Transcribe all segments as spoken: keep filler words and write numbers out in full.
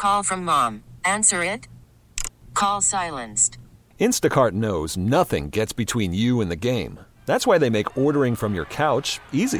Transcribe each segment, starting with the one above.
Call from mom. Answer it. Call silenced. Instacart knows nothing gets between you and the game. That's why they make ordering from your couch easy.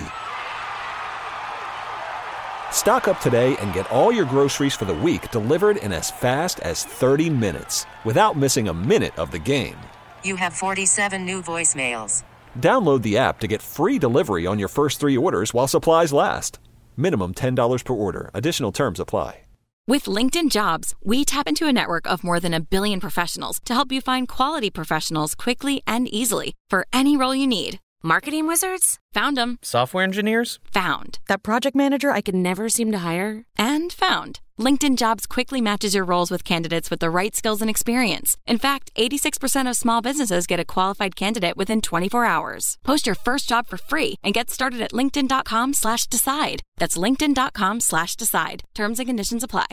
Stock up today and get all your groceries for the week delivered in as fast as thirty minutes without missing a minute of the game. You have forty-seven new voicemails. Download the app to get free delivery on your first three orders while supplies last. Minimum ten dollars per order. Additional terms apply. With LinkedIn Jobs, we tap into a network of more than a billion professionals to help you find quality professionals quickly and easily for any role you need. Marketing wizards? Found them. Software engineers? Found. That project manager I could never seem to hire? And found. LinkedIn Jobs quickly matches your roles with candidates with the right skills and experience. In fact, eighty-six percent of small businesses get a qualified candidate within twenty-four hours. Post your first job for free and get started at linkedin.com slash decide. That's linkedin.com slash decide. Terms and conditions apply.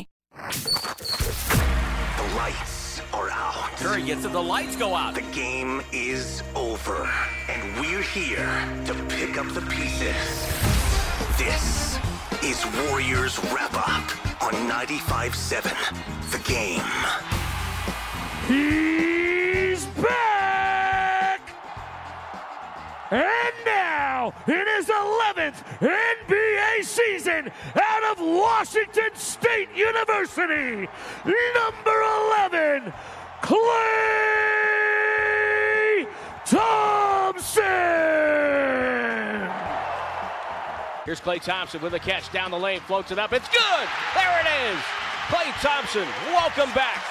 The lights are out. Curry gets it. The lights go out. The game is over. And we're here to pick up the pieces. This is Warriors Wrap-Up on ninety-five seven The Game. He's back! And now, in his eleventh N B A season, out of Washington State University, number eleven, Klay Thompson! Here's Klay Thompson with a catch down the lane, floats it up. It's good! There it is! Klay Thompson, welcome back.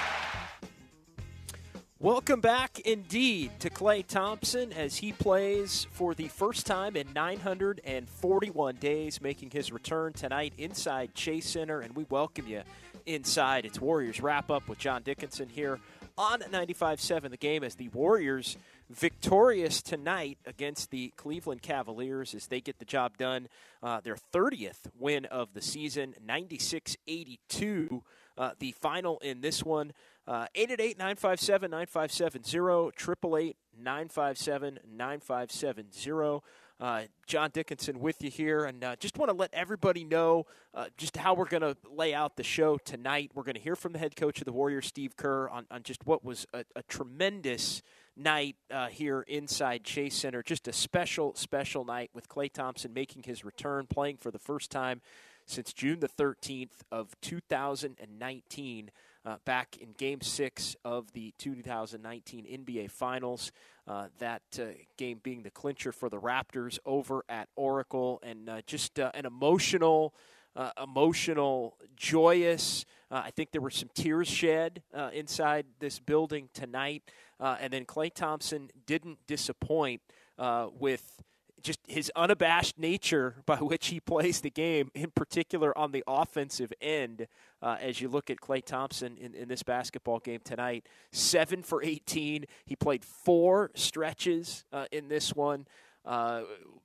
Welcome back indeed to Klay Thompson as he plays for the first time in nine hundred forty-one days, making his return tonight inside Chase Center, and we welcome you inside. It's Warriors Wrap-Up with John Dickinson here on ninety-five seven The Game as the Warriors victorious tonight against the Cleveland Cavaliers as they get the job done. Uh, their thirtieth win of the season, ninety-six eighty-two, uh, the final in this one. Uh, eight eight eight, nine five seven, nine five seven zero, eight eight eight, nine five seven, nine five seven zero. Uh, John Dickinson with you here, and uh, just want to let everybody know uh, just how we're going to lay out the show tonight. We're going to hear from the head coach of the Warriors, Steve Kerr, on, on just what was a, a tremendous night uh, here inside Chase Center. Just a special, special night with Klay Thompson making his return, playing for the first time since June the thirteenth of two thousand nineteen. Uh, back in Game six of the two thousand nineteen N B A Finals, uh, that uh, game being the clincher for the Raptors over at Oracle, and uh, just uh, an emotional, uh, emotional, joyous, uh, I think there were some tears shed uh, inside this building tonight, uh, and then Klay Thompson didn't disappoint uh, with just his unabashed nature by which he plays the game, in particular on the offensive end. Uh, as you look at Klay Thompson in, in this basketball game tonight, seven for eighteen. He played four stretches uh, in this one. Uh,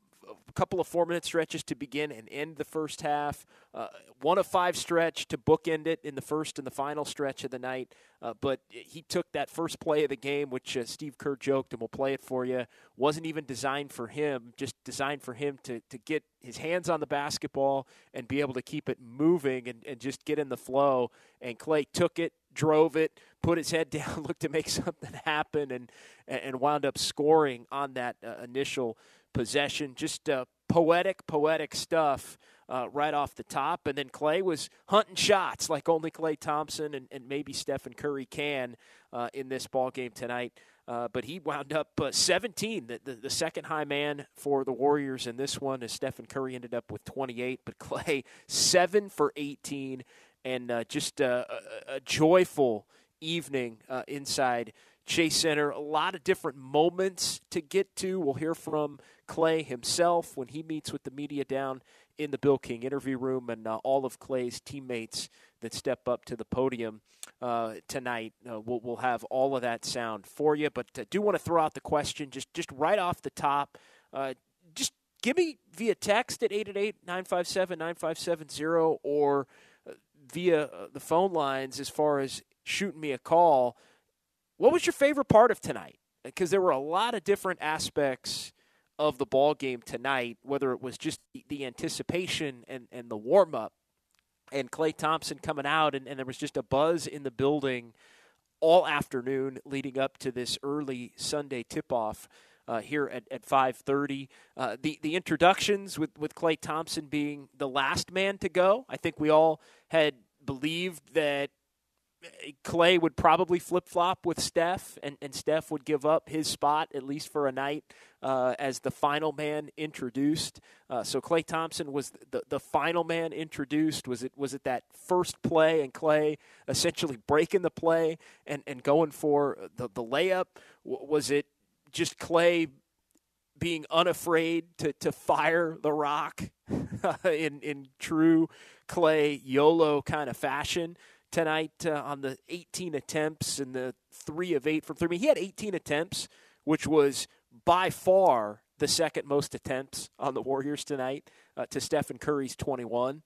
a couple of four-minute stretches to begin and end the first half. Uh, one of five stretch to bookend it in the first and the final stretch of the night. Uh, but he took that first play of the game, which uh, Steve Kerr joked, and we'll play it for you, wasn't even designed for him, just designed for him to, to get his hands on the basketball and be able to keep it moving and, and just get in the flow. And Klay took it, drove it, put his head down, looked to make something happen, and, and wound up scoring on that uh, initial possession. Just uh, poetic, poetic stuff uh, right off the top. And then Klay was hunting shots like only Klay Thompson and, and maybe Stephen Curry can uh, in this ball game tonight. Uh, but he wound up uh, seventeen, the, the, the second high man for the Warriors in this one, as Stephen Curry ended up with twenty-eight. But Klay, seven for eighteen, and uh, just uh, a, a joyful evening uh, inside Chase Center. A lot of different moments to get to. We'll hear from Klay himself when he meets with the media down in the Bill King interview room, and uh, all of Klay's teammates that step up to the podium uh, tonight. Uh, we'll, we'll have all of that sound for you, but I uh, do want to throw out the question just, just right off the top. Uh, just give me via text at eight eight eight, nine five seven, nine five seven zero or uh, via uh, the phone lines as far as shooting me a call. What was your favorite part of tonight? Because there were a lot of different aspects of the ball game tonight, whether it was just the, the anticipation and, and the warm-up, and Klay Thompson coming out, and, and there was just a buzz in the building all afternoon leading up to this early Sunday tip-off uh, here at, at five thirty. Uh, the, the introductions with, with Klay Thompson being the last man to go, I think we all had believed that Klay would probably flip-flop with Steph, and, and Steph would give up his spot, at least for a night, uh, as the final man introduced. Uh, so Klay Thompson was the, the final man introduced. Was it was it that first play and Klay essentially breaking the play and, and going for the, the layup? W- was it just Klay being unafraid to, to fire the rock in, in true Klay YOLO kind of fashion tonight uh, on the eighteen attempts and the three of eight from three? I mean, he had eighteen attempts, which was by far the second most attempts on the Warriors tonight uh, to Stephen Curry's twenty-one.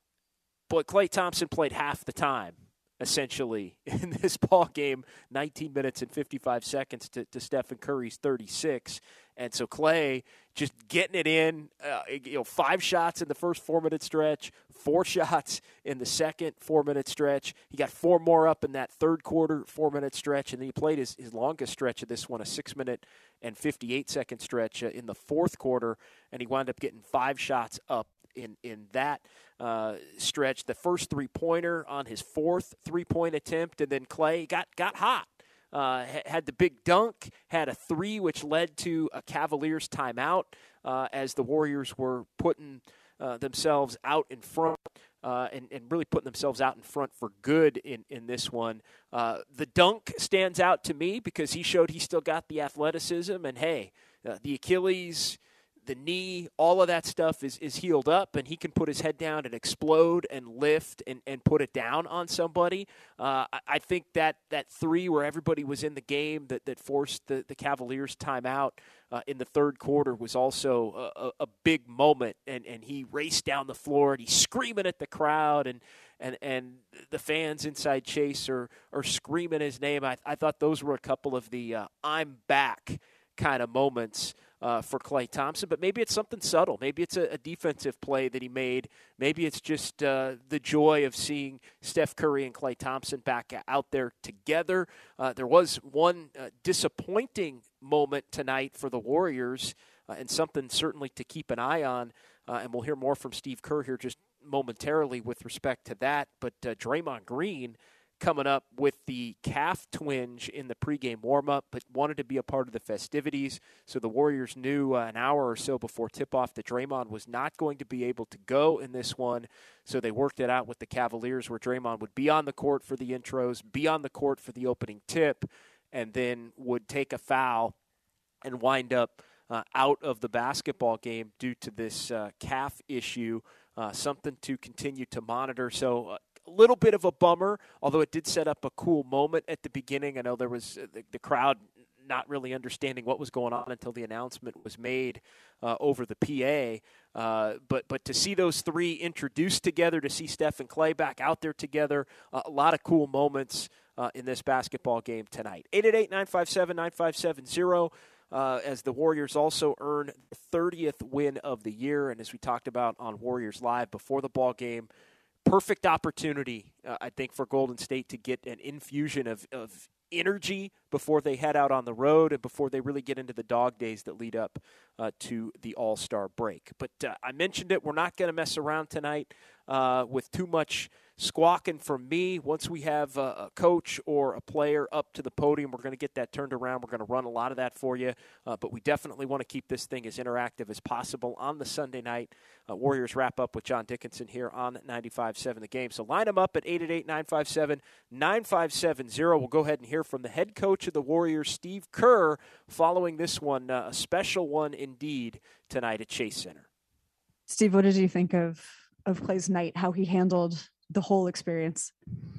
But Klay Thompson played half the time, essentially, in this ball game, nineteen minutes and fifty-five seconds to, to Stephen Curry's thirty-six. And so Klay just getting it in, uh, you know, five shots in the first four-minute stretch, four shots in the second four-minute stretch. He got four more up in that third quarter four-minute stretch, and then he played his, his longest stretch of this one, a six-minute and fifty-eight second stretch uh, in the fourth quarter, and he wound up getting five shots up in, in that uh, stretch. The first three-pointer on his fourth three-point attempt, and then Klay got, got hot. Uh, had the big dunk, had a three, which led to a Cavaliers timeout uh, as the Warriors were putting uh, themselves out in front uh, and, and really putting themselves out in front for good in, in this one. Uh, the dunk stands out to me because he showed he still got the athleticism, and, hey, uh, the Achilles, the knee, all of that stuff is, is healed up, and he can put his head down and explode and lift and, and put it down on somebody. Uh, I, I think that, that three where everybody was in the game that, that forced the, the Cavaliers timeout uh, in the third quarter was also a, a, a big moment, and, and he raced down the floor, and he's screaming at the crowd, and and, and the fans inside Chase are, are screaming his name. I, I thought those were a couple of the uh, I'm back kind of moments Uh, for Klay Thompson, but maybe it's something subtle. Maybe it's a, a defensive play that he made. Maybe it's just uh, the joy of seeing Steph Curry and Klay Thompson back out there together. Uh, there was one uh, disappointing moment tonight for the Warriors, uh, and something certainly to keep an eye on, uh, and we'll hear more from Steve Kerr here just momentarily with respect to that. But uh, Draymond Green coming up with the calf twinge in the pregame warm-up, but wanted to be a part of the festivities. So the Warriors knew uh, an hour or so before tip-off that Draymond was not going to be able to go in this one. So they worked it out with the Cavaliers where Draymond would be on the court for the intros, be on the court for the opening tip, and then would take a foul and wind up uh, out of the basketball game due to this uh, calf issue, uh, something to continue to monitor. So uh, a little bit of a bummer, although it did set up a cool moment at the beginning. I know there was the, the crowd not really understanding what was going on until the announcement was made uh, over the P A. Uh, but but to see those three introduced together, to see Steph and Klay back out there together, uh, a lot of cool moments uh, in this basketball game tonight. eight eight eight, nine five seven, nine five seven zero. Uh, as the Warriors also earn the thirtieth win of the year. And as we talked about on Warriors Live before the ball game, perfect opportunity, uh, I think, for Golden State to get an infusion of, of energy before they head out on the road and before they really get into the dog days that lead up uh, to the All-Star break. But uh, I mentioned it, we're not going to mess around tonight uh, with too much squawking from me. Once we have a, a coach or a player up to the podium, we're going to get that turned around. We're going to run a lot of that for you, uh, but we definitely want to keep this thing as interactive as possible on the Sunday night. Uh, Warriors wrap up with John Dickinson here on ninety-five seven The Game. So line them up at eight eight eight, nine five seven, nine five seven zero. We'll go ahead and hear from the head coach of the Warriors, Steve Kerr, following this one, uh, a special one indeed tonight at Chase Center. Steve, what did you think of, of Klay's night, how he handled the whole experience?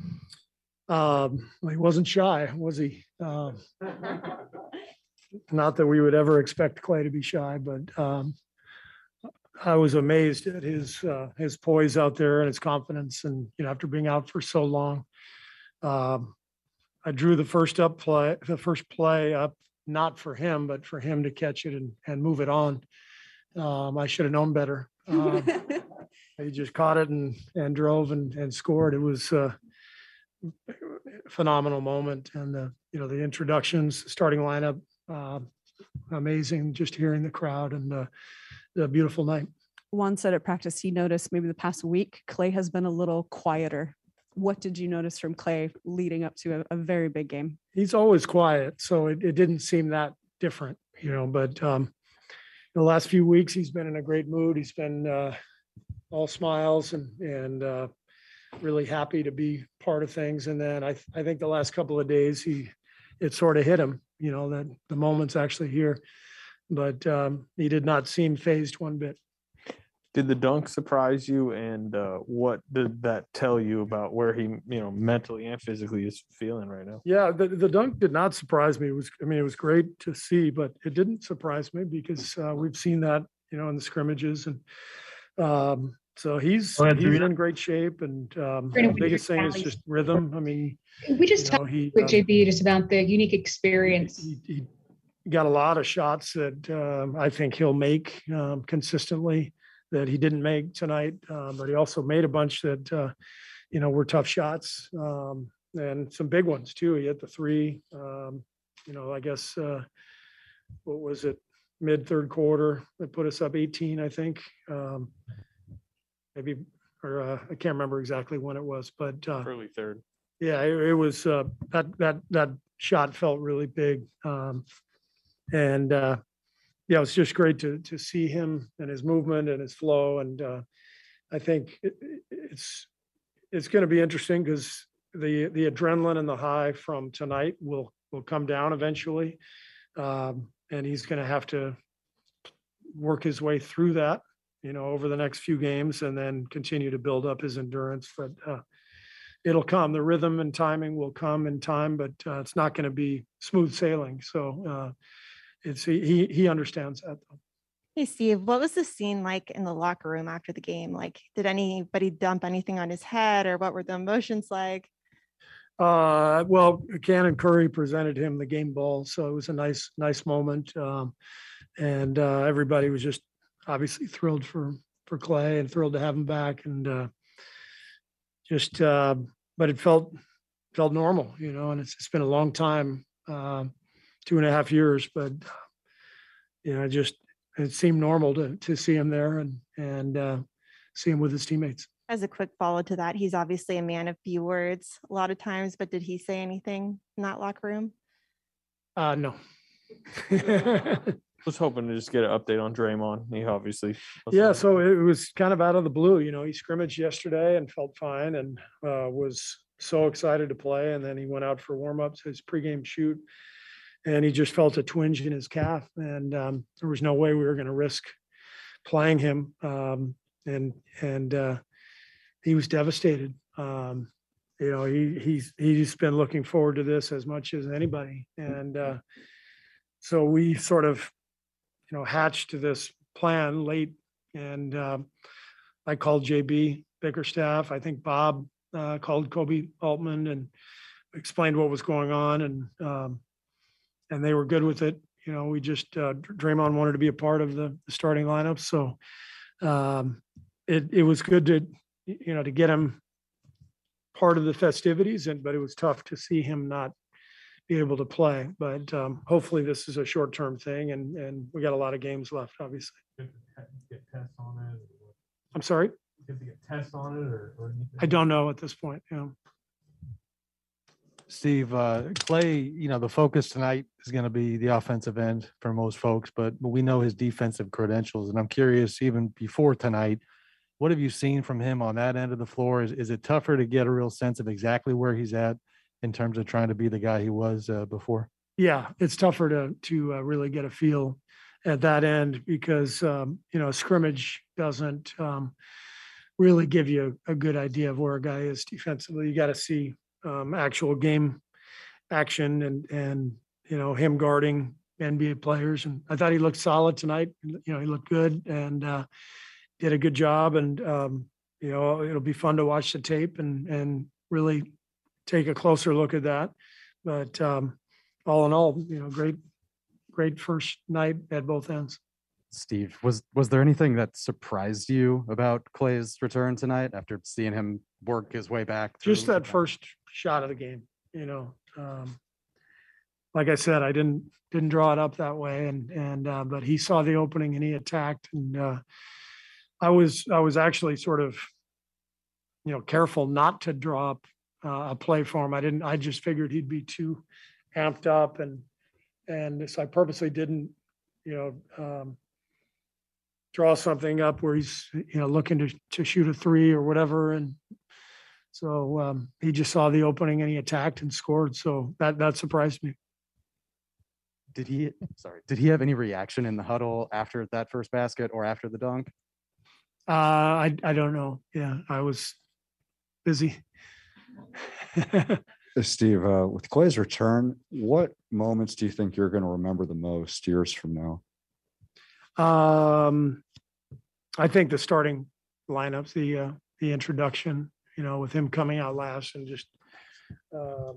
Um, he wasn't shy, was he? Uh, not that we would ever expect Klay to be shy, but um, I was amazed at his uh, his poise out there and his confidence. And you know, after being out for so long, um, I drew the first up play, the first play up, not for him, but for him to catch it and, and move it on. Um, I should have known better. Um, he just caught it and, and drove and, and scored. It was a phenomenal moment. And, the you know, the introductions, the starting lineup, uh, amazing, just hearing the crowd and uh, the beautiful night. Juan said at practice, he noticed maybe the past week, Klay has been a little quieter. What did you notice from Klay leading up to a, a very big game? He's always quiet, so it, it didn't seem that different, you know, but um, the last few weeks, he's been in a great mood. He's been uh, all smiles and, and uh, really happy to be part of things. And then I, I think the last couple of days, he, it sort of hit him, you know, that the moment's actually here, but um, he did not seem phased one bit. Did the dunk surprise you, and uh, what did that tell you about where he, you know, mentally and physically is feeling right now? Yeah, the, the dunk did not surprise me. It was, I mean, it was great to see, but it didn't surprise me because uh, we've seen that, you know, in the scrimmages, and um, so he's he's in great shape. And um, the biggest thing is just rhythm. I mean, we just you know, talked he, with um, J B just about the unique experience. He, he got a lot of shots that um, I think he'll make um, consistently, that he didn't make tonight, uh, but he also made a bunch that, uh, you know, were tough shots, um, and some big ones too. He hit the three, um, you know, I guess, uh, what was it, mid third quarter that put us up eighteen, I think, um, maybe, or uh, I can't remember exactly when it was, but uh, Early third. yeah, it, it was uh, that that that shot felt really big, um, and uh, yeah, it was just great to to see him and his movement and his flow. And uh, I think it, it's it's going to be interesting because the the adrenaline and the high from tonight will will come down eventually, um, and he's going to have to work his way through that, you know, over the next few games, and then continue to build up his endurance. But uh, it'll come. The rhythm and timing will come in time, but uh, it's not going to be smooth sailing. So. Uh, It's he he understands that though. Hey Steve, what was the scene like in the locker room after the game? Like, did anybody dump anything on his head, or what were the emotions like? Uh, well, Cannon Curry presented him the game ball, so it was a nice nice moment, um, and uh, everybody was just obviously thrilled for for Klay and thrilled to have him back, and uh, just uh, but it felt felt normal, you know, and it's, it's been a long time. Um, two and a half years, but you know, just it seemed normal to to see him there and and uh, see him with his teammates. As a quick follow to that, he's obviously a man of few words a lot of times, but did he say anything in that locker room? Uh, no. Was hoping to just get an update on Draymond. He obviously. Yeah, so it was kind of out of the blue. You know, he scrimmaged yesterday and felt fine and uh, was so excited to play, and then he went out for warmups, his pregame shoot. And he just felt a twinge in his calf, and um, there was no way we were going to risk playing him. Um, and and uh, he was devastated. Um, you know, he he's he's been looking forward to this as much as anybody, and uh, so we sort of, you know, hatched this plan late. And um, I called J B Bickerstaff. I think Bob uh, called Kobe Altman and explained what was going on, and. Um, And they were good with it. You know, we just, uh, Draymond wanted to be a part of the, the starting lineup. So um, it, it was good to, you know, to get him part of the festivities, and, but it was tough to see him not be able to play. But um, hopefully this is a short-term thing, and, and we got a lot of games left, obviously. Get tests on it. I'm sorry? Get to get tests on it or, or anything? I don't know at this point. Yeah. Steve, uh, Klay, you know, the focus tonight is going to be the offensive end for most folks, but, but we know his defensive credentials. And I'm curious, even before tonight, what have you seen from him on that end of the floor? Is, is it tougher to get a real sense of exactly where he's at in terms of trying to be the guy he was uh, before? Yeah, it's tougher to, to uh, really get a feel at that end because, um, you know, scrimmage doesn't um, really give you a good idea of where a guy is defensively. You got to see Um, actual game action and, and, you know, him guarding N B A players. And I thought he looked solid tonight. You know, he looked good and uh, did a good job. And, um, you know, it'll be fun to watch the tape and, and really take a closer look at that. But um, all in all, you know, great, great first night at both ends. Steve, was was there anything that surprised you about Clay's return tonight after seeing him work his way back? Just that first shot of the game, you know. Um, like I said, I didn't didn't draw it up that way, and and uh, but he saw the opening and he attacked, and uh, I was I was actually sort of, you know, careful not to draw up uh, a play for him. I didn't. I just figured he'd be too amped up, and and so I purposely didn't, you know. Um, draw something up where he's, you know, looking to, to shoot a three or whatever. And so um, he just saw the opening and he attacked and scored. So that, that surprised me. Did he, sorry, did he have any reaction in the huddle after that first basket or after the dunk? Uh, I, I don't know. Yeah, I was busy. Steve, uh, with Clay's return, what moments do you think you're going to remember the most years from now? Um, I think the starting lineups, the uh, the introduction, you know, with him coming out last and just uh,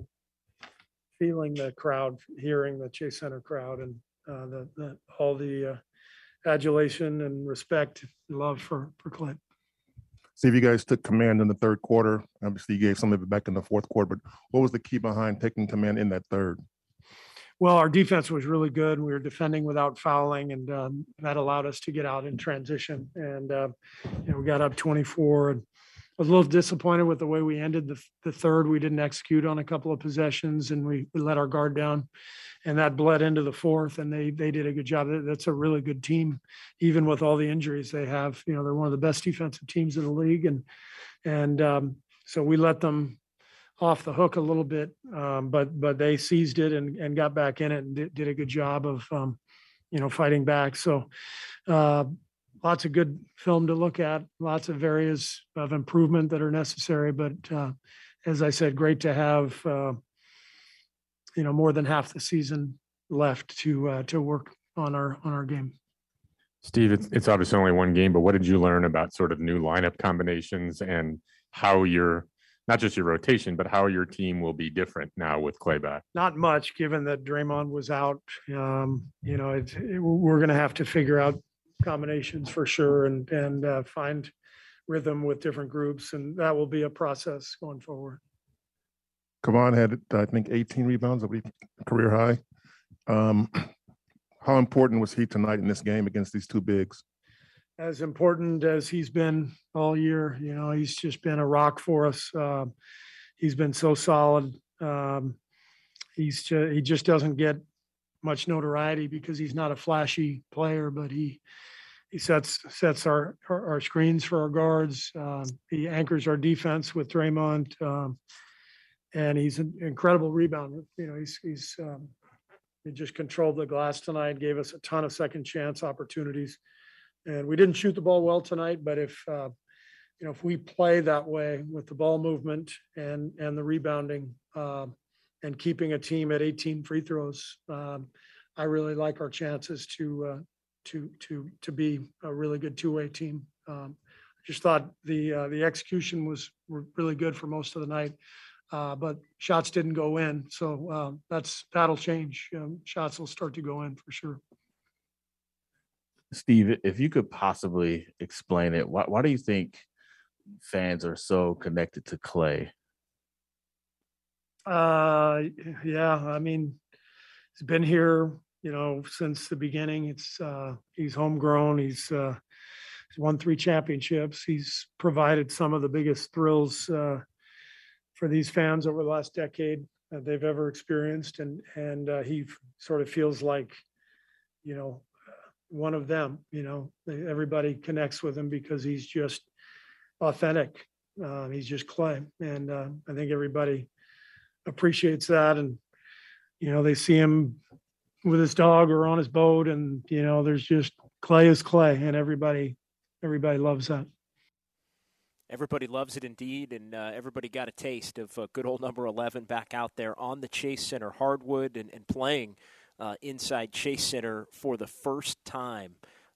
feeling the crowd, hearing the Chase Center crowd, and uh, the, the all the uh, adulation and respect, and love for for Clay. Steve, you guys took command in the third quarter. Obviously, you gave some of it back in the fourth quarter. But what was the key behind taking command in that third? Well, our defense was really good. We were defending without fouling, and um, that allowed us to get out in transition. And uh, you know, we got up twenty-four. And I was a little disappointed with the way we ended the, the third. We didn't execute on a couple of possessions, and we, we let our guard down, and that bled into the fourth. And they they did a good job. That's a really good team, even with all the injuries they have. You know, they're one of the best defensive teams in the league, and and um, so we let them off the hook a little bit, um, but but they seized it and, and got back in it and did, did a good job of um, you know, fighting back. So uh, lots of good film to look at, lots of areas of improvement that are necessary. But uh, as I said, great to have uh, you know, more than half the season left to uh, to work on our on our game. Steve, it's it's obviously only one game, but what did you learn about sort of new lineup combinations and how your not just your rotation, but how your team will be different now with Clay back? Not much, given that Draymond was out. Um, you know, it's, it, we're going to have to figure out combinations for sure, and and uh, find rhythm with different groups, and that will be a process going forward. Kevon had, I think, eighteen rebounds, I believe, career high. Um, how important was he tonight in this game against these two bigs? As important as he's been all year. You know, he's just been a rock for us. Uh, he's been so solid. Um, he's ju- he just doesn't get much notoriety because he's not a flashy player, but he he sets sets our our, our screens for our guards. Um, he anchors our defense with Draymond, um, and he's an incredible rebounder. You know, he's he's um, he just controlled the glass tonight, gave us a ton of second chance opportunities. And we didn't shoot the ball well tonight, but if, uh, you know, if we play that way with the ball movement and, and the rebounding uh, and keeping a team at eighteen free throws, um, I really like our chances to, uh, to, to, to be a really good two-way team. Um, I just thought the, uh, the execution was really good for most of the night, uh, but shots didn't go in. So uh, that's, that'll change. Um, shots will start to go in for sure. Steve, if you could possibly explain it, why, why do you think fans are so connected to Clay? Uh, yeah, I mean, he's been here, you know, since the beginning. It's uh, he's homegrown. He's, uh, he's won three championships. He's provided some of the biggest thrills uh, for these fans over the last decade that they've ever experienced, and and uh, he sort of feels like, you know, one of them. You know, everybody connects with him because he's just authentic. Uh, he's just Clay, and uh, I think everybody appreciates that. And you know, they see him with his dog or on his boat, and you know, there's just Clay is Clay, and everybody everybody loves that. Everybody loves it indeed, and uh, everybody got a taste of uh, good old number eleven back out there on the Chase Center hardwood and, and playing Uh, inside Chase Center for the first time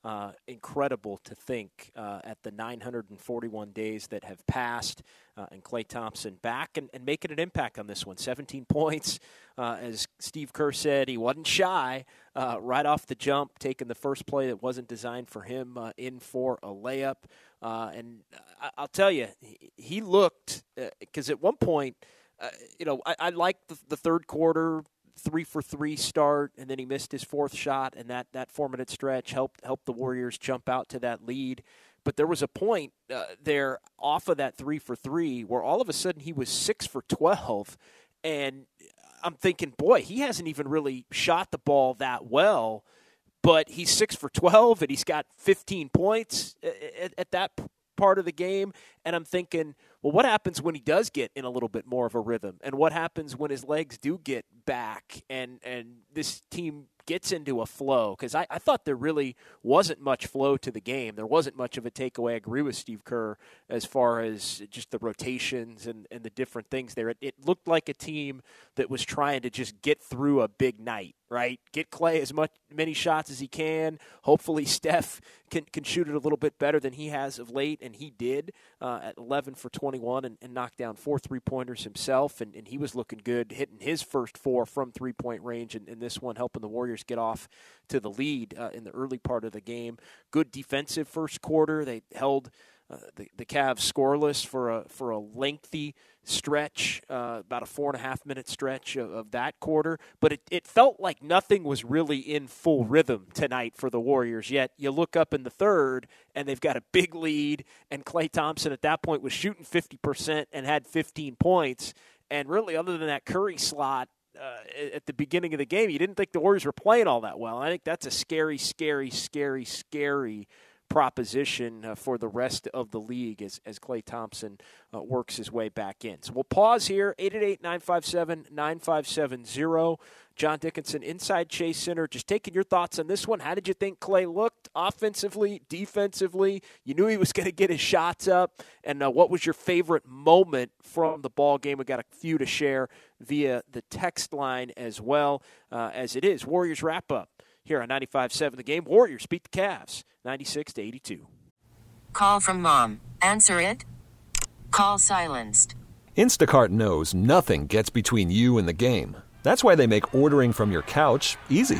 Uh, incredible to think uh, at the nine hundred forty-one days that have passed, uh, and Klay Thompson back and, and making an impact on this one. seventeen points, uh, as Steve Kerr said, he wasn't shy uh, right off the jump, taking the first play that wasn't designed for him uh, in for a layup. Uh, and I- I'll tell you, he, he looked, because uh, at one point, uh, you know, I, I liked the, the third quarter, three for three start, and then he missed his fourth shot, and that, that four-minute stretch helped helped the Warriors jump out to that lead. But there was a point uh, there off of that three for three where all of a sudden he was six for twelve, and I'm thinking, boy, he hasn't even really shot the ball that well, but he's six for twelve, and he's got fifteen points at, at that part of the game, and I'm thinking, well, what happens when he does get in a little bit more of a rhythm, and what happens when his legs do get back and and this team gets into a flow? Because I, I thought there really wasn't much flow to the game. There wasn't much of a takeaway. I agree with Steve Kerr as far as just the rotations and, and the different things there. It, it looked like a team that was trying to just get through a big night, right? Get Klay as much many shots as he can. Hopefully Steph can, can shoot it a little bit better than he has of late, and he did uh, at eleven for twenty-one and, and knocked down four three-pointers himself, and, and he was looking good, hitting his first four from three-point range, and, and this one helping the Warriors get off to the lead uh, in the early part of the game. Good defensive first quarter. They held uh, the, the Cavs scoreless for a for a lengthy stretch, uh, about a four and a half minute stretch of, of that quarter. But it, it felt like nothing was really in full rhythm tonight for the Warriors. Yet you look up in the third, and they've got a big lead, and Klay Thompson at that point was shooting fifty percent and had fifteen points. And really, other than that Curry slot, Uh, at the beginning of the game, you didn't think the Warriors were playing all that well. I think that's a scary, scary, scary, scary proposition uh, for the rest of the league as, as Klay Thompson uh, works his way back in. So we'll pause here, eight eight eight, nine five seven, nine five seven zero. John Dickinson, inside Chase Center, just taking your thoughts on this one. How did you think Klay looked offensively, defensively? You knew he was going to get his shots up. And uh, what was your favorite moment from the ball game? We got a few to share via the text line as well, uh, as it is Warriors wrap-up here on ninety-five seven The Game. Warriors beat the Cavs ninety-six to eighty-two. Call from mom. Answer it. Call silenced. Instacart knows nothing gets between you and the game. That's why they make ordering from your couch easy.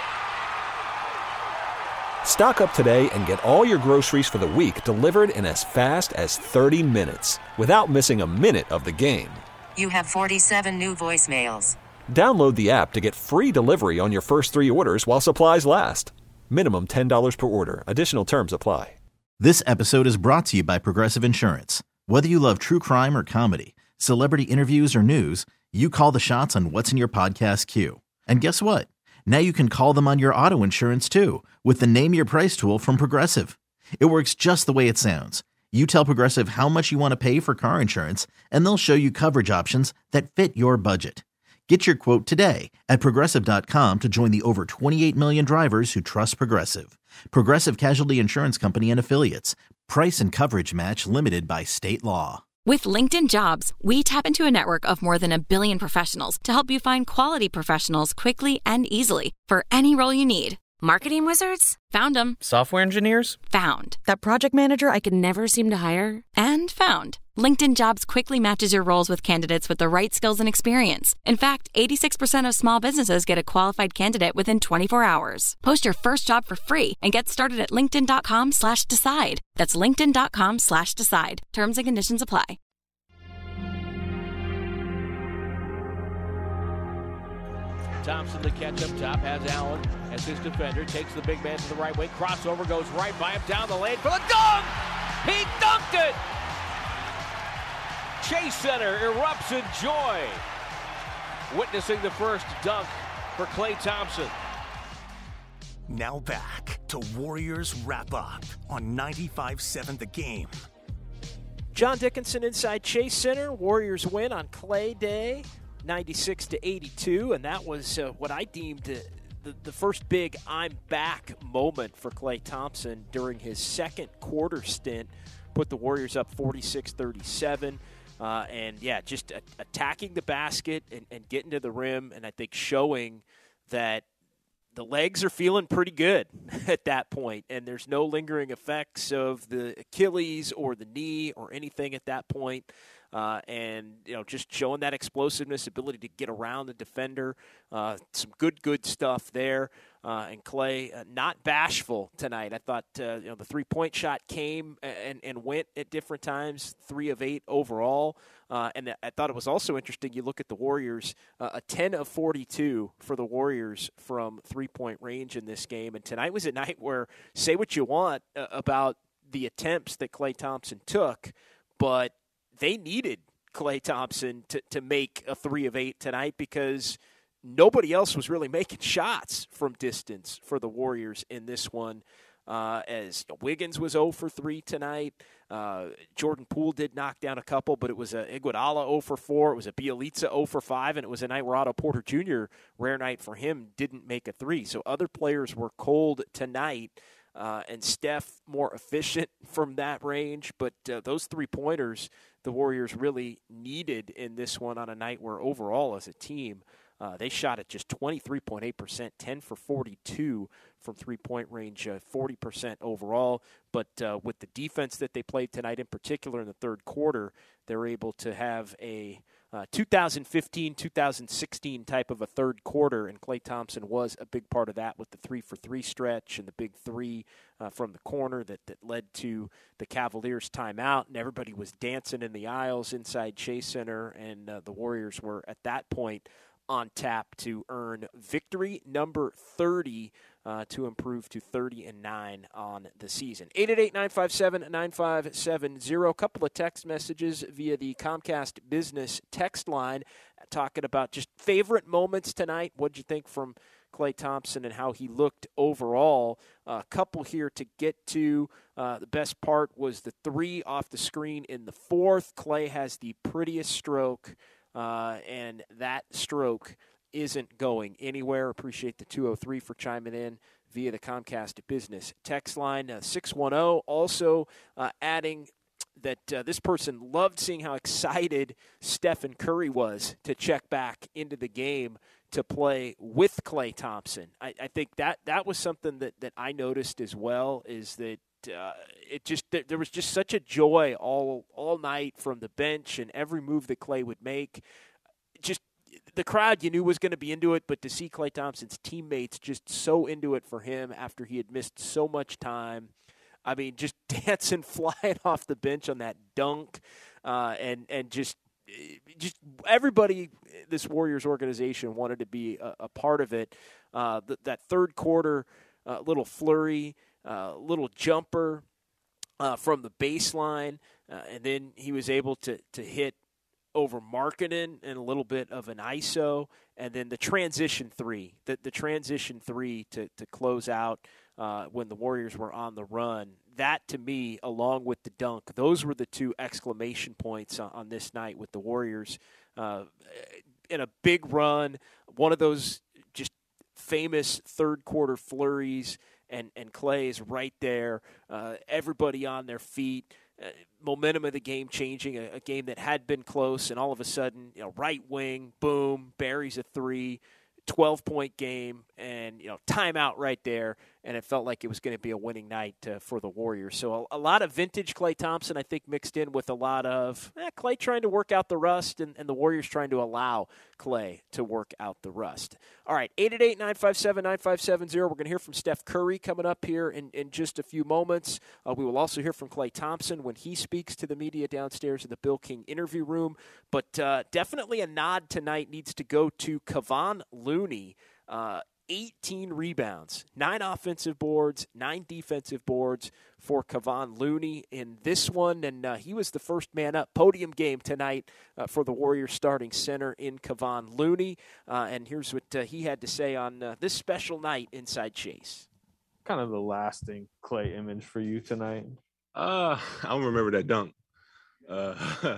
Stock up today and get all your groceries for the week delivered in as fast as thirty minutes without missing a minute of the game. You have forty-seven new voicemails. Download the app to get free delivery on your first three orders while supplies last. Minimum ten dollars per order. Additional terms apply. This episode is brought to you by Progressive Insurance. Whether you love true crime or comedy, celebrity interviews or news, you call the shots on what's in your podcast queue. And guess what? Now you can call them on your auto insurance too with the Name Your Price tool from Progressive. It works just the way it sounds. You tell Progressive how much you want to pay for car insurance, and they'll show you coverage options that fit your budget. Get your quote today at Progressive dot com to join the over twenty-eight million drivers who trust Progressive. Progressive Casualty Insurance Company and Affiliates. Price and coverage match limited by state law. With LinkedIn Jobs, we tap into a network of more than a billion professionals to help you find quality professionals quickly and easily for any role you need. Marketing wizards? Found them. Software engineers? Found. That project manager I could never seem to hire? And found. LinkedIn Jobs quickly matches your roles with candidates with the right skills and experience. In fact, eighty-six percent of small businesses get a qualified candidate within twenty-four hours. Post your first job for free and get started at linkedin.com slash decide. That's linkedin.com slash decide. Terms and conditions apply. Thompson, the catch up top, has Allen as his defender, takes the big man to the right wing, crossover, goes right by him, down the lane for the dunk! He dunked it! Chase Center erupts in joy, witnessing the first dunk for Klay Thompson. Now back to Warriors Wrap-Up on ninety-five seven The Game. John Dickinson inside Chase Center. Warriors win on Clay Day, ninety-six to eighty-two, and that was uh, what I deemed uh, the, the first big I'm back moment for Klay Thompson during his second quarter stint. Put the Warriors up forty-six thirty-seven. Uh, and, yeah, just a- attacking the basket and, and getting to the rim, and I think showing that the legs are feeling pretty good at that point, and there's no lingering effects of the Achilles or the knee or anything at that point. Uh, and, you know, just showing that explosiveness, ability to get around the defender, uh, some good, good stuff there. Uh, and Klay, uh, not bashful tonight. I thought, uh, you know, the three-point shot came and, and went at different times, three of eight overall. Uh, and I thought it was also interesting. You look at the Warriors, uh, a ten of forty-two for the Warriors from three-point range in this game. And tonight was a night where, say what you want uh, about the attempts that Klay Thompson took, but they needed Klay Thompson to, to make a three of eight tonight because nobody else was really making shots from distance for the Warriors in this one. Uh, as Wiggins was zero for three tonight. Uh, Jordan Poole did knock down a couple, but it was a Iguodala zero for four. It was a Bielitsa zero for five, and it was a night where Otto Porter Junior, rare night for him, didn't make a three. So other players were cold tonight. Uh, and Steph more efficient from that range. But uh, those three-pointers the Warriors really needed in this one on a night where overall as a team, uh, they shot at just twenty-three point eight percent, ten for forty-two from three-point range, uh, forty percent overall. But uh, with the defense that they played tonight, in particular in the third quarter, they're able to have a uh, two thousand fifteen, two thousand sixteen type of a third quarter, and Klay Thompson was a big part of that with the three-for-three stretch and the big three uh, from the corner that, that led to the Cavaliers' timeout, and everybody was dancing in the aisles inside Chase Center, and uh, the Warriors were at that point on tap to earn victory number thirty uh, to improve to thirty and nine on the season. eight eight eight, nine five seven, nine five seven zero. A couple of text messages via the Comcast Business text line talking about just favorite moments tonight. What'd you think from Klay Thompson and how he looked overall? A uh, couple here to get to. Uh, the best part was the three off the screen in the fourth. Klay has the prettiest stroke. Uh, and that stroke isn't going anywhere. Appreciate the two oh three for chiming in via the Comcast Business text line. Uh, six one zero also uh, adding that uh, this person loved seeing how excited Stephen Curry was to check back into the game to play with Klay Thompson. I, I think that that was something that, that I noticed as well, is that Uh, it just there was just such a joy all all night from the bench and every move that Klay would make. Just the crowd you knew was going to be into it, but to see Klay Thompson's teammates just so into it for him after he had missed so much time. I mean, just dancing, flying off the bench on that dunk, uh, and and just just everybody, this Warriors organization wanted to be a, a part of it. Uh, th- that third quarter uh, little flurry. Uh, little jumper uh, from the baseline, uh, and then he was able to to hit over Markkanen and a little bit of an I S O, and then the transition three, the, the transition three to, to close out uh, when the Warriors were on the run. That, to me, along with the dunk, those were the two exclamation points on, on this night with the Warriors uh, in a big run, one of those just famous third-quarter flurries. And, and Klay is right there, uh, everybody on their feet, uh, momentum of the game changing, a, a game that had been close, and all of a sudden, you know, right wing, boom, buries a three, twelve-point game, and, you know, timeout right there, and it felt like it was going to be a winning night uh, for the Warriors. So a, a lot of vintage Klay Thompson, I think, mixed in with a lot of eh, Klay trying to work out the rust and, and the Warriors trying to allow Klay to work out the rust. All right, eight eight eight, nine five seven, nine five seven zero. We're going to hear from Steph Curry coming up here in, in just a few moments. Uh, we will also hear from Klay Thompson when he speaks to the media downstairs in the Bill King interview room. But uh, definitely a nod tonight needs to go to Kevon Looney. Uh, eighteen rebounds, nine offensive boards, nine defensive boards for Kevon Looney in this one. And uh, he was the first man up podium game tonight uh, for the Warriors starting center in Kevon Looney. Uh, and here's what uh, he had to say on uh, this special night inside Chase. Kind of the lasting Klay image for you tonight? Uh, I don't remember that dunk. Uh,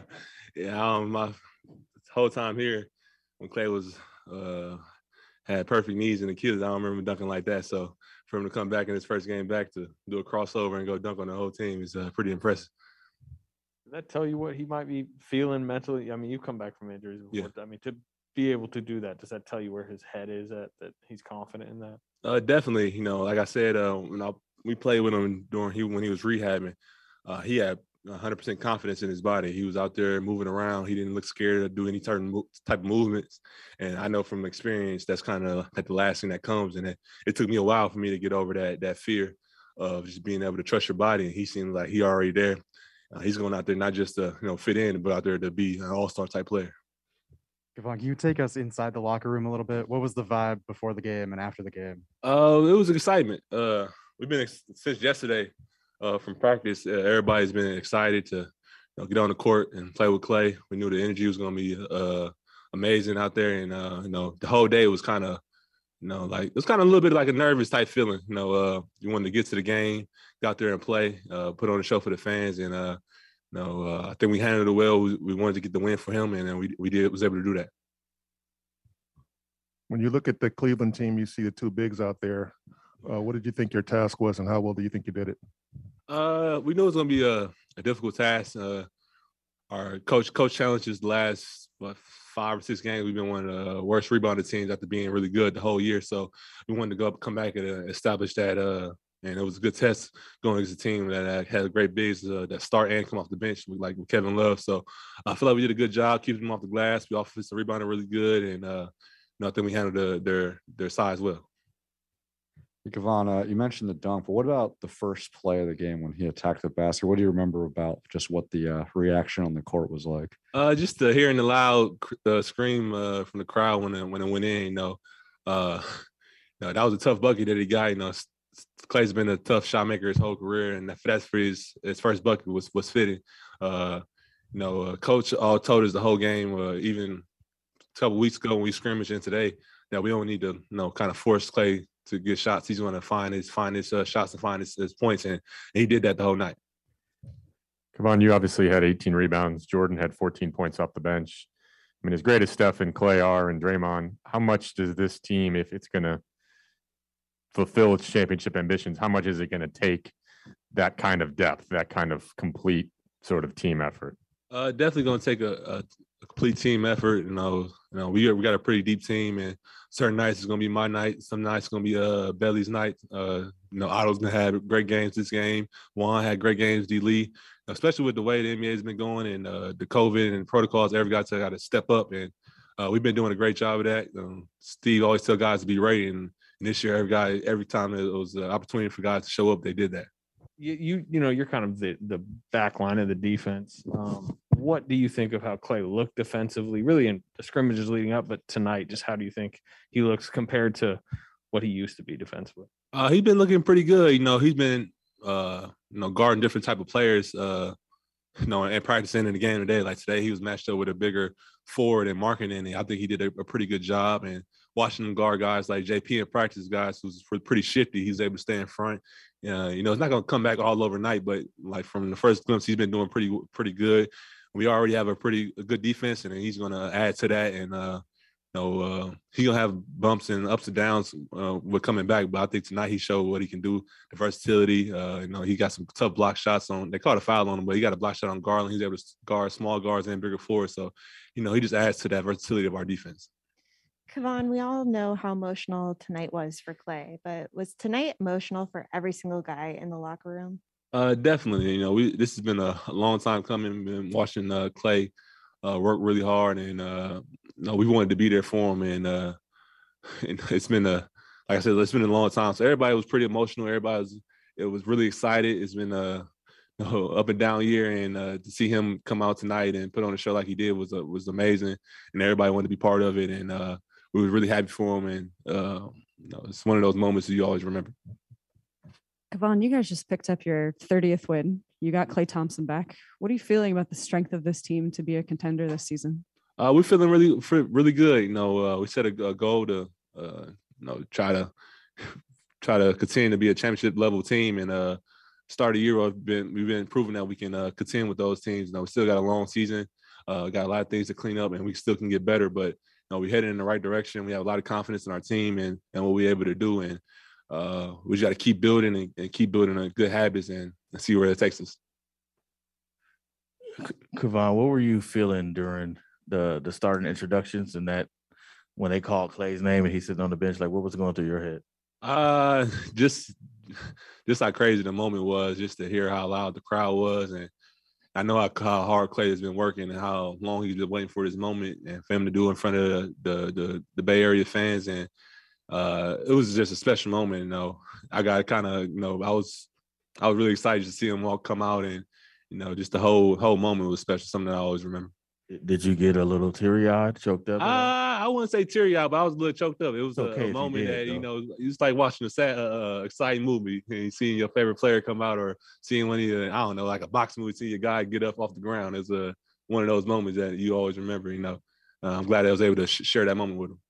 yeah, um, my whole time here when Klay was uh, – had perfect knees and Achilles, I don't remember dunking like that. So for him to come back in his first game back to do a crossover and go dunk on the whole team is uh, pretty impressive. Does that tell you what he might be feeling mentally? I mean, you come back from injuries before. Yeah. I mean, to be able to do that? Does that tell you where his head is at, that he's confident in that? Uh, definitely. You know, like I said, uh, when I, we played with him during he when he was rehabbing, uh, he had one hundred percent confidence in his body. He was out there moving around. He didn't look scared to do any certain mo- type of movements. And I know from experience that's kind of like the last thing that comes. And it, it took me a while for me to get over that that fear of just being able to trust your body. And he seemed like he already there. Uh, he's going out there not just to you know fit in, but out there to be an all-star type player. Kevon, can you take us inside the locker room a little bit? What was the vibe before the game and after the game? Uh, it was excitement. Uh, we've been ex- since yesterday uh, from practice. Uh, everybody's been excited to you know, get on the court and play with Klay. We knew the energy was going to be uh, amazing out there, and uh, you know the whole day was kind of you know like it was kind of a little bit like a nervous type feeling. You know, uh, you wanted to get to the game, get out there and play, uh, put on a show for the fans, and uh, you know uh, I think we handled it well. We, we wanted to get the win for him, and then we we did was able to do that. When you look at the Cleveland team, you see the two bigs out there. Uh, what did you think your task was, and how well do you think you did it? Uh, we knew it was going to be a, a difficult task. Uh, our coach coach challenges the last what, five or six games. We've been one of the worst rebounding teams after being really good the whole year. So we wanted to go up, come back and uh, establish that. Uh, and it was a good test going against a team that uh, had great bigs uh, that start and come off the bench, with, like with Kevin Love. So I feel like we did a good job keeping them off the glass. We offensive rebounded really good, and uh, you know, I think we handled the, their their size well. Kevon, uh, you mentioned the dunk, but what about the first play of the game when he attacked the basket? What do you remember about just what the uh, reaction on the court was like? Uh, just uh, hearing the loud uh, scream uh, from the crowd when it, when it went in, you know, uh, you know, that was a tough bucket that he got. You know, Klay's been a tough shot maker his whole career, and that's for his his first bucket was was fitting. Uh, you know, uh, coach all told us the whole game, uh, even a couple weeks ago when we scrimmaged in today, that we don't need to, you know, kind of force Klay to get shots. He's going to find his find his uh, shots and find his, his points, and, and he did that the whole night. Kevon, you obviously had eighteen rebounds. Jordan had fourteen points off the bench. I mean, as great as Steph and Klay are and Draymond, how much does this team, if it's going to fulfill its championship ambitions, how much is it going to take that kind of depth, that kind of complete sort of team effort? Uh, definitely going to take a, a, a complete team effort. You know, you know, we we got a pretty deep team, and certain nights it's going to be my night. Some nights it's going to be uh Belly's night. Uh, you know, Otto's going to have great games this game. Juan had great games. D. Lee, especially with the way the N B A has been going and uh, the COVID and protocols, every guy's got to step up, and uh, we've been doing a great job of that. Um, Steve always tell guys to be ready, and, and this year every guy, every time it was an opportunity for guys to show up, they did that. You, you, you know, you're kind of the the back line of the defense. Um, what do you think of how Klay looked defensively, really in the scrimmages leading up, but tonight, just how do you think he looks compared to what he used to be defensively? Uh, he's been looking pretty good. You know, he's been, uh, you know, guarding different type of players, uh, you know, and practicing in the game today. Like today, he was matched up with a bigger forward and marking, and I think he did a, a pretty good job. And watching him guard guys like J P in practice, guys who's pretty shifty, he's able to stay in front. Uh, you know, it's not going to come back all overnight, but like from the first glimpse, he's been doing pretty, pretty good. We already have a pretty a good defense, and he's going to add to that. And, uh, you know, uh, he's going to have bumps and ups and downs uh, with coming back. But I think tonight he showed what he can do, the versatility. Uh, you know, he got some tough block shots on. They caught a foul on him, but he got a block shot on Garland. He's able to guard small guards and bigger forwards. So, you know, he just adds to that versatility of our defense. Kevon, we all know how emotional tonight was for Klay, but was tonight emotional for every single guy in the locker room? Uh, definitely. You know, we this has been a, a long time coming. Been watching uh, Klay uh, work really hard, and uh, you know, we wanted to be there for him. And, uh, and it's been a, like I said, it's been a long time. So everybody was pretty emotional. Everybody was, it was really excited. It's been a you know, up and down year, and uh, to see him come out tonight and put on a show like he did was uh, was amazing. And everybody wanted to be part of it, and uh, we were really happy for him. And uh, you know, it's one of those moments that you always remember. Kevon, you guys just picked up your thirtieth win. You got Klay Thompson back. What are you feeling about the strength of this team to be a contender this season? Uh, we're feeling really, really good. You know, uh, we set a, a goal to, uh, you know, try to try to continue to be a championship level team. And uh, start of the year, we've been we've been proving that we can uh, contend with those teams. You know, we still got a long season, uh, got a lot of things to clean up, and we still can get better. But you know, we're heading in the right direction. We have a lot of confidence in our team and and what we're able to do. And uh, we just got to keep building and, and keep building on good habits and, and see where it takes us. Kevon, what were you feeling during the the starting introductions and that when they called Clay's name and he's sitting on the bench? Like, what was going through your head? Uh, just just how crazy the moment was, just to hear how loud the crowd was, and I know how, how hard Clay has been working and how long he's been waiting for this moment, and for him to do it in front of the the the, the Bay Area fans, and uh, it was just a special moment. You know, I got kind of you know I was I was really excited to see him all come out, and you know just the whole whole moment was special, something that I always remember. Did you get a little teary-eyed, choked up? Uh, I wouldn't say teary-eyed, but I was a little choked up. It was It's okay a, if a you moment did, that, you though. know, it's like watching a sad, uh, exciting movie and seeing your favorite player come out, or seeing one of your, I don't know, like a boxing movie, see a guy get up off the ground. It's a, one of those moments that you always remember, you know. Uh, I'm glad I was able to sh- share that moment with him.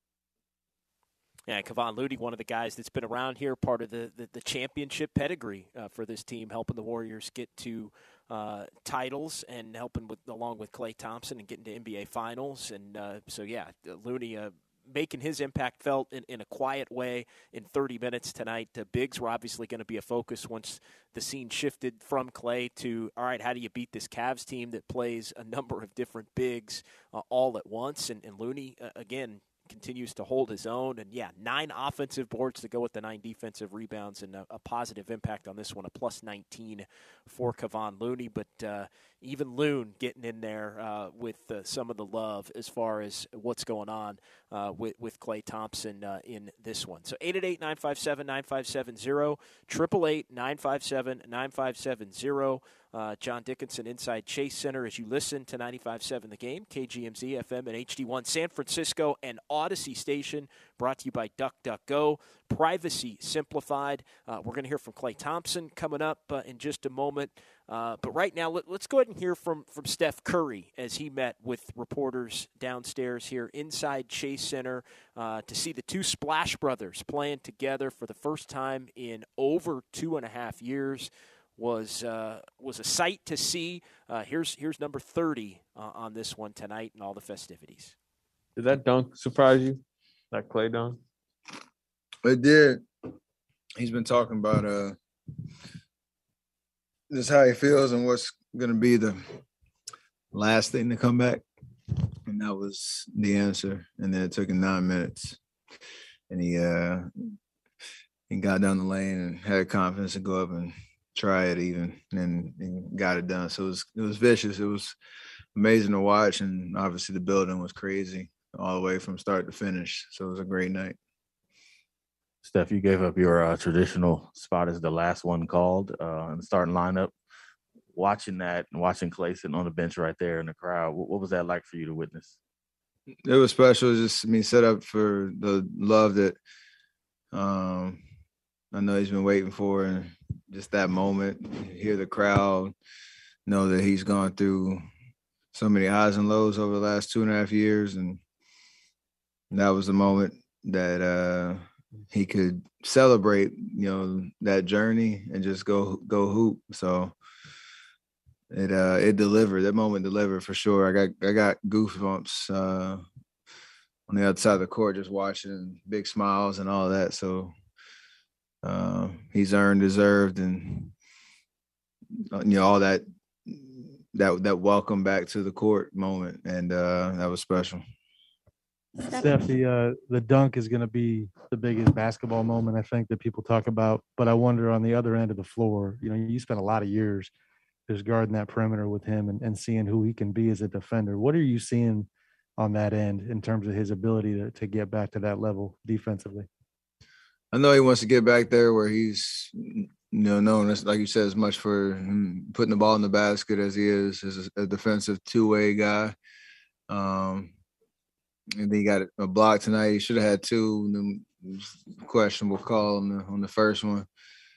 Yeah, Kevon Looney, one of the guys that's been around here, part of the, the, the championship pedigree uh, for this team, helping the Warriors get to uh, titles and helping with along with Klay Thompson and getting to N B A Finals. And uh, so, yeah, Looney uh, making his impact felt in, in a quiet way in thirty minutes tonight. The bigs were obviously going to be a focus once the scene shifted from Klay to, all right, how do you beat this Cavs team that plays a number of different bigs uh, all at once? And, and Looney, uh, again, continues to hold his own. And, yeah, nine offensive boards to go with the nine defensive rebounds, and a, a positive impact on this one, a plus nineteen for Kevon Looney. But uh, even Loon getting in there uh, with uh, some of the love as far as what's going on uh, with, with Klay Thompson uh, in this one. So eight eight eight, nine five seven, nine five seven zero, eight eight eight, nine five seven, nine five seven zero. Uh, John Dickinson inside Chase Center as you listen to ninety-five point seven The Game, K G M Z F M and H D one San Francisco and Odyssey Station, brought to you by DuckDuckGo. Privacy simplified. Uh, we're going to hear from Klay Thompson coming up uh, in just a moment. Uh, but right now, let, let's go ahead and hear from, from Steph Curry as he met with reporters downstairs here inside Chase Center uh, to see the two Splash Brothers playing together for the first time in over two and a half years. Was uh, was a sight to see. Uh, here's here's number thirty uh, on this one tonight and all the festivities. Did that dunk surprise you? That Klay dunk? It did. He's been talking about uh, just how he feels and what's going to be the last thing to come back. And that was the answer. And then it took him nine minutes. And he, uh, he got down the lane and had confidence to go up and try it even, and, and got it done. So it was it was vicious. It was amazing to watch, and obviously the building was crazy all the way from start to finish. So it was a great night. Steph, you gave up your uh, traditional spot as the last one called uh, in the starting lineup. Watching that and watching Klay sitting on the bench right there in the crowd, what, what was that like for you to witness? It was special. It was just I mean, set up for the love that um, I know he's been waiting for, and just that moment, hear the crowd, know that he's gone through so many highs and lows over the last two and a half years. And that was the moment that uh, he could celebrate, you know, that journey and just go, go hoop. So it, uh, it delivered, that moment delivered for sure. I got, I got goosebumps uh, on the other side of the court, just watching, big smiles and all that. So, Uh, he's earned, deserved, and you know all that that that welcome back to the court moment, and uh, that was special. Steph, the uh, the dunk is going to be the biggest basketball moment I think that people talk about. But I wonder on the other end of the floor, you know, you spent a lot of years just guarding that perimeter with him and, and seeing who he can be as a defender. What are you seeing on that end in terms of his ability to to get back to that level defensively? I know he wants to get back there where he's, you know, known as, like you said, as much for him putting the ball in the basket as he is as a, a defensive two-way guy. Um, and then he got a block tonight. He should have had two. Questionable call on the on the first one.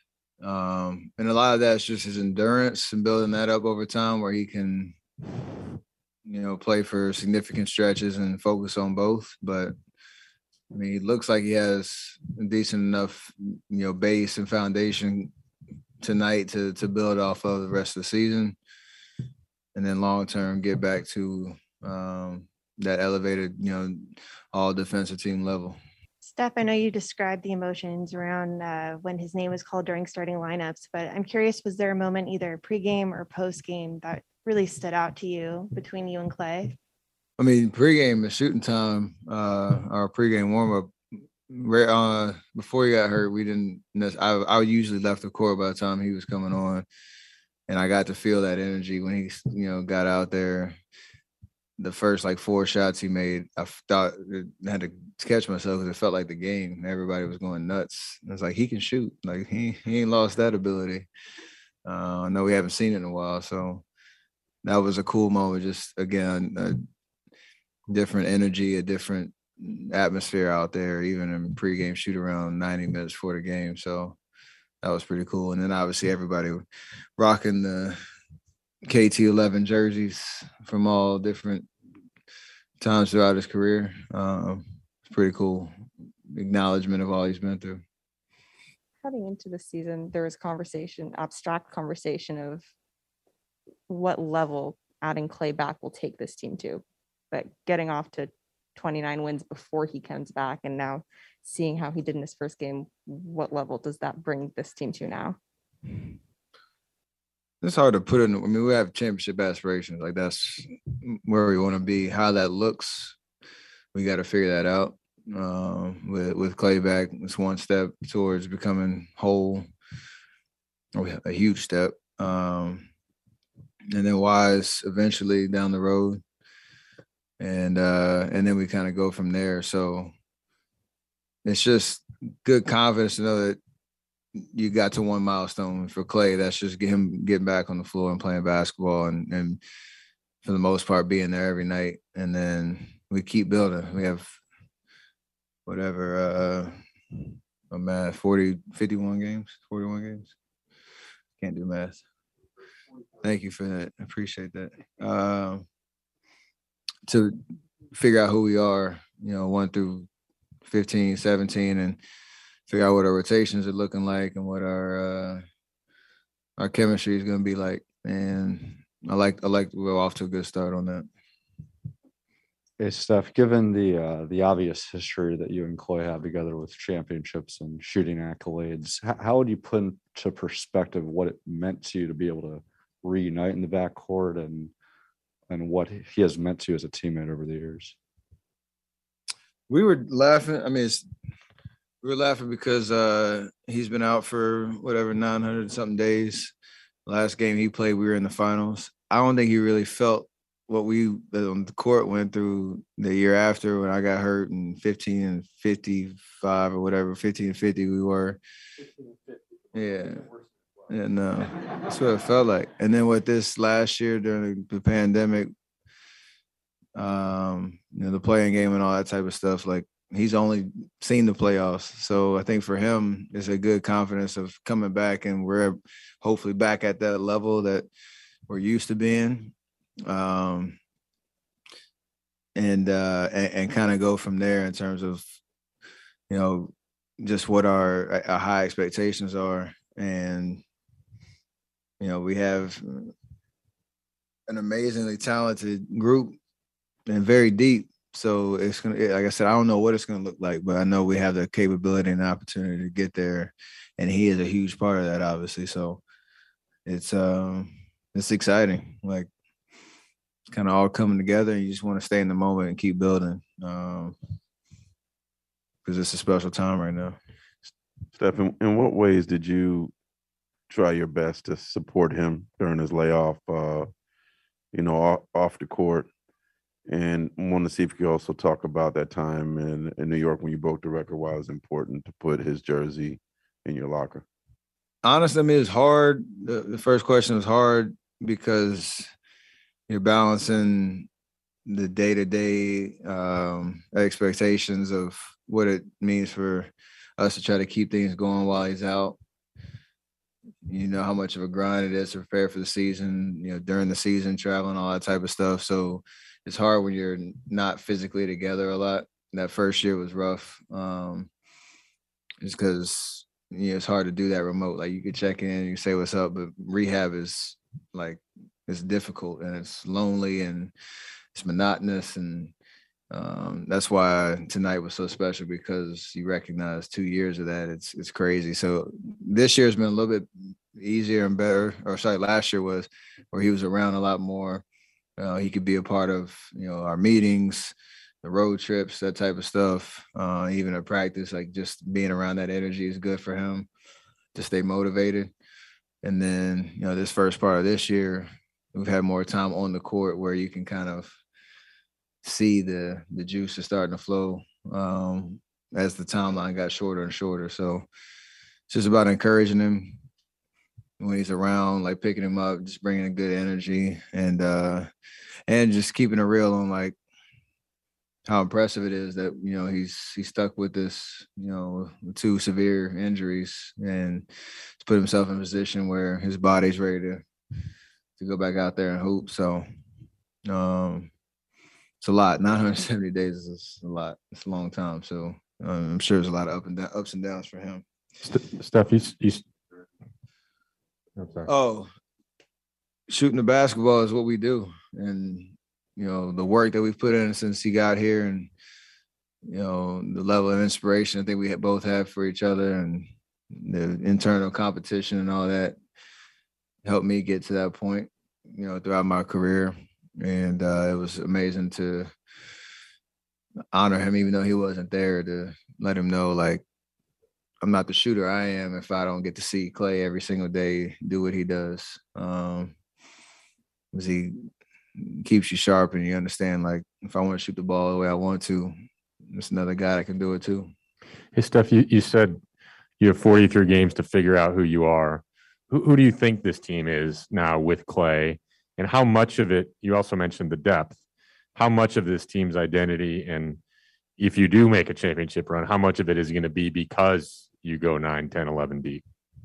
Um, and a lot of that's just his endurance and building that up over time, where he can, you know, play for significant stretches and focus on both. But I mean, he looks like he has a decent enough, you know, base and foundation tonight to to build off of the rest of the season, and then long term get back to um, that elevated, you know, all defensive team level. Steph, I know you described the emotions around uh, when his name was called during starting lineups, but I'm curious, was there a moment either pregame or postgame that really stood out to you between you and Klay? I mean, pregame and shooting time, uh, our pregame warm up, uh, before he got hurt, we didn't. I I usually left the court by the time he was coming on, and I got to feel that energy when he, you know, got out there. The first like four shots he made, I thought I had to catch myself because it felt like the game. Everybody was going nuts. It's like he can shoot. Like he he ain't lost that ability. Uh, I know we haven't seen it in a while, so that was a cool moment. Just again, a different energy, a different atmosphere out there, even in pregame shoot around ninety minutes before the game. So that was pretty cool. And then obviously everybody rocking the K T eleven jerseys from all different times throughout his career. Um, it's pretty cool acknowledgement of all he's been through. Heading into the season, there was conversation, abstract conversation of what level adding Klay back will take this team to. But getting off to twenty-nine wins before he comes back, and now seeing how he did in his first game, what level does that bring this team to now? It's hard to put in. I mean, we have championship aspirations. Like that's where we want to be. How that looks, we got to figure that out. Um, with with Klay back, it's one step towards becoming whole. A huge step. Um, and then Wise eventually down the road, and uh, and then we kind of go from there. So it's just good confidence to know that you got to one milestone. For Klay, that's just get him getting back on the floor and playing basketball, and, and for the most part being there every night. And then we keep building. We have whatever, uh, I'm mad, forty, fifty-one games, forty-one games. Can't do math. Thank you for that. I appreciate that. Um, to figure out who we are, you know, one through fifteen, seventeen, and figure out what our rotations are looking like and what our uh, our chemistry is going to be like. And I like I like we're off to a good start on that. Hey, Steph, given the uh, the obvious history that you and Klay have together with championships and shooting accolades, how, how would you put into perspective what it meant to you to be able to reunite in the backcourt and and what he has meant to you as a teammate over the years? We were laughing. I mean, it's, we were laughing because uh, he's been out for whatever nine hundred something days. Last game he played, we were in the finals. I don't think he really felt what we on the court went through the year after when I got hurt in fifteen and fifty-five or whatever, fifteen and fifty we were. Yeah. Yeah, no, that's what it felt like. And then with this last year during the pandemic, um, you know, the playing game and all that type of stuff, like he's only seen the playoffs. So I think for him, it's a good confidence of coming back, and we're hopefully back at that level that we're used to being. Um, and, uh, and, and kind of go from there in terms of, you know, just what our, our high expectations are. And, you know, we have an amazingly talented group and very deep. So it's going to, like I said, I don't know what it's going to look like, but I know we have the capability and the opportunity to get there. And he is a huge part of that, obviously. So it's, um, it's exciting. Like, it's kind of all coming together, and you just want to stay in the moment and keep building. Um, because it's a special time right now. Steph, in, in what ways did you try your best to support him during his layoff, uh, you know, off, off the court? And I want to see if you could also talk about that time in, in New York when you broke the record, why it was important to put his jersey in your locker. Honestly, I mean, it's hard. The, the first question was hard because you're balancing the day-to-day um, expectations of what it means for us to try to keep things going while he's out. You know how much of a grind it is to prepare for the season, you know, during the season, traveling, all that type of stuff. So it's hard when you're not physically together a lot. That first year was rough. Um, just because, you know, it's hard to do that remote. Like you could check in, you say what's up, but rehab is like, it's difficult and it's lonely and it's monotonous. And um, that's why tonight was so special, because you recognize two years of that. It's it's crazy. So this year's been a little bit easier and better, or sorry, last year was where he was around a lot more. Uh, he could be a part of, you know, our meetings, the road trips, that type of stuff. Uh, even at practice, like just being around that energy is good for him to stay motivated. And then, you know, this first part of this year, we've had more time on the court where you can kind of see the the juice is starting to flow um, as the timeline got shorter and shorter. So it's just about encouraging him when he's around, like picking him up, just bringing a good energy, and uh, and just keeping it real on like how impressive it is that, you know, he's he's stuck with this, you know, with two severe injuries, and he's put himself in a position where his body's ready to to go back out there and hoop. So um, it's a lot. nine hundred seventy days is a lot. It's a long time. So um, I'm sure there's a lot of up and down, ups and downs for him. Steph, he's, he's Oh, shooting the basketball is what we do. And, you know, the work that we've put in since he got here, and, you know, the level of inspiration I think we both have for each other, and the internal competition and all that helped me get to that point, you know, throughout my career. And uh, it was amazing to honor him, even though he wasn't there, to let him know, like, I'm not the shooter I am if I don't get to see Klay every single day do what he does. Um, because he keeps you sharp, and you understand, like, if I want to shoot the ball the way I want to, there's another guy that can do it too. Hey, Steph, you, you said you have forty-three games to figure out who you are. Who, who do you think this team is now with Klay? And how much of it, you also mentioned the depth, how much of this team's identity, and if you do make a championship run, how much of it is going to be because you go nine, ten, eleven deep?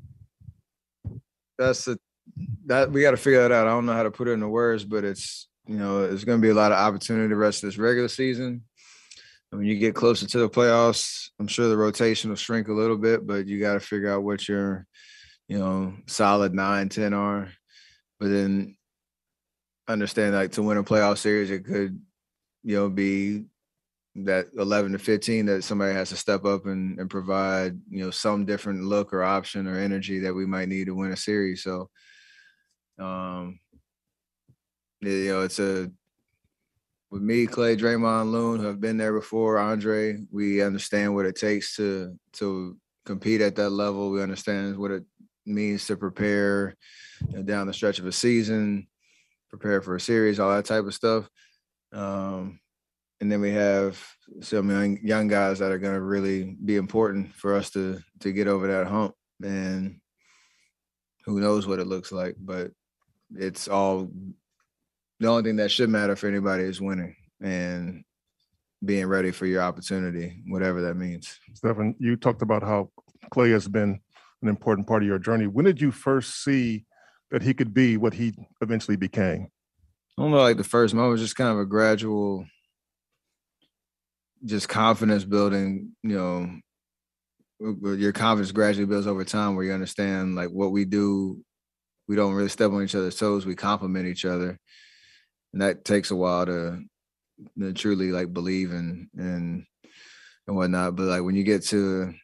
That's the, that we got to figure that out. I don't know how to put it into words, but it's, you know, it's going to be a lot of opportunity the rest of this regular season. And when you get closer to the playoffs, I'm sure the rotation will shrink a little bit, but you got to figure out what your, you know, solid nine, ten are. But then understand, like, to win a playoff series, it could, you know, be that eleven to fifteen that somebody has to step up and, and provide, you know, some different look or option or energy that we might need to win a series. So, um, you know, it's a, with me, Klay, Draymond, Loon, who have been there before, Andre, we understand what it takes to, to compete at that level. We understand what it means to prepare, you know, down the stretch of a season, prepare for a series, all that type of stuff. Um, And then we have some young, young guys that are going to really be important for us to to get over that hump. And who knows what it looks like, but it's all – the only thing that should matter for anybody is winning and being ready for your opportunity, whatever that means. Stephen, you talked about how Klay has been an important part of your journey. When did you first see that he could be what he eventually became? I don't know, like the first moment was just kind of a gradual – just confidence building, you know, your confidence gradually builds over time, where you understand, like, what we do, we don't really step on each other's toes. We complement each other. And that takes a while to, to truly, like, believe in and, and whatnot. But, like, when you get to,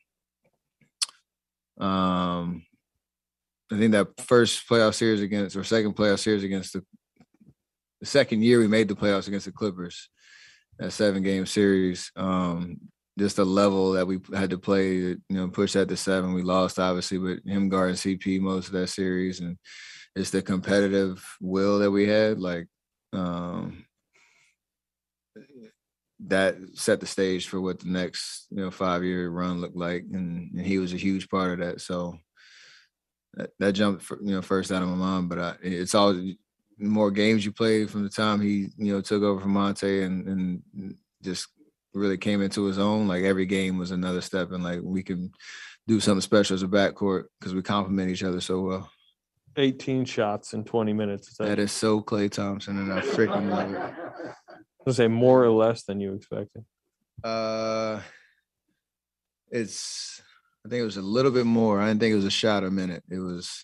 um, I think that first playoff series against, or second playoff series against the, the second year we made the playoffs against the Clippers, that seven game series, um, just the level that we had to play, you know, push that to seven. We lost, obviously, but him guarding C P most of that series, and it's the competitive will that we had, like, um, that set the stage for what the next, you know, five year run looked like. And, and he was a huge part of that. So that, that jumped, for, you know, first out of my mind, but I, it's always, more games you played from the time he, you know, took over from Monte and, and just really came into his own. Like, every game was another step, and, like, we can do something special as a backcourt because we complement each other so well. eighteen shots in twenty minutes. Is that, that is so Klay Thompson, and I freaking love it. I'll say more or less than you expected. Uh, it's, I think it was a little bit more. I didn't think it was a shot a minute. It was,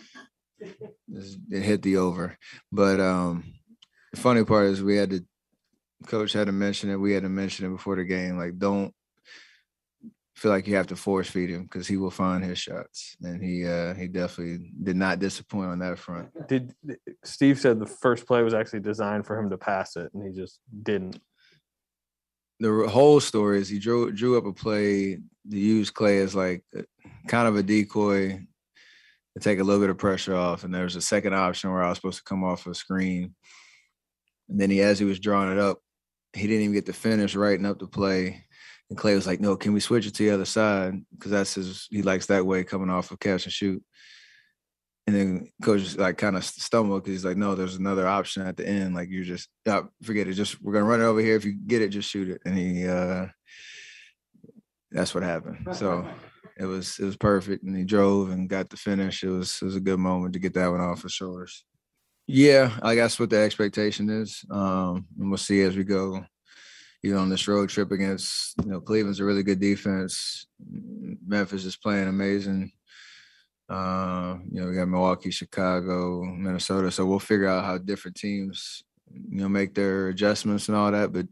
it hit the over. But um, the funny part is we had to, coach had to mention it. We had to mention it before the game. Like, don't, feel like you have to force feed him because he will find his shots, and he uh, he definitely did not disappoint on that front. Did Steve said the first play was actually designed for him to pass it, and he just didn't. The whole story is he drew drew up a play to use Klay as like kind of a decoy to take a little bit of pressure off, and there was a second option where I was supposed to come off a screen, and then he, as he was drawing it up, he didn't even get to finish writing up the play. And Klay was like, no, can we switch it to the other side? Because that's his, he likes that way coming off of catch and shoot. And then coach like kind of stumbled because he's like, no, there's another option at the end. Like you just, oh, forget it. Just, we're going to run it over here. If you get it, just shoot it. And he, uh, that's what happened. So it was, it was perfect. And he drove and got the finish. It was, it was a good moment to get that one off his shoulders. Yeah, I guess what the expectation is. Um, and we'll see as we go. You know, on this road trip against, you know, Cleveland's a really good defense. Memphis is playing amazing. Uh, you know, we got Milwaukee, Chicago, Minnesota. So we'll figure out how different teams, you know, make their adjustments and all that. But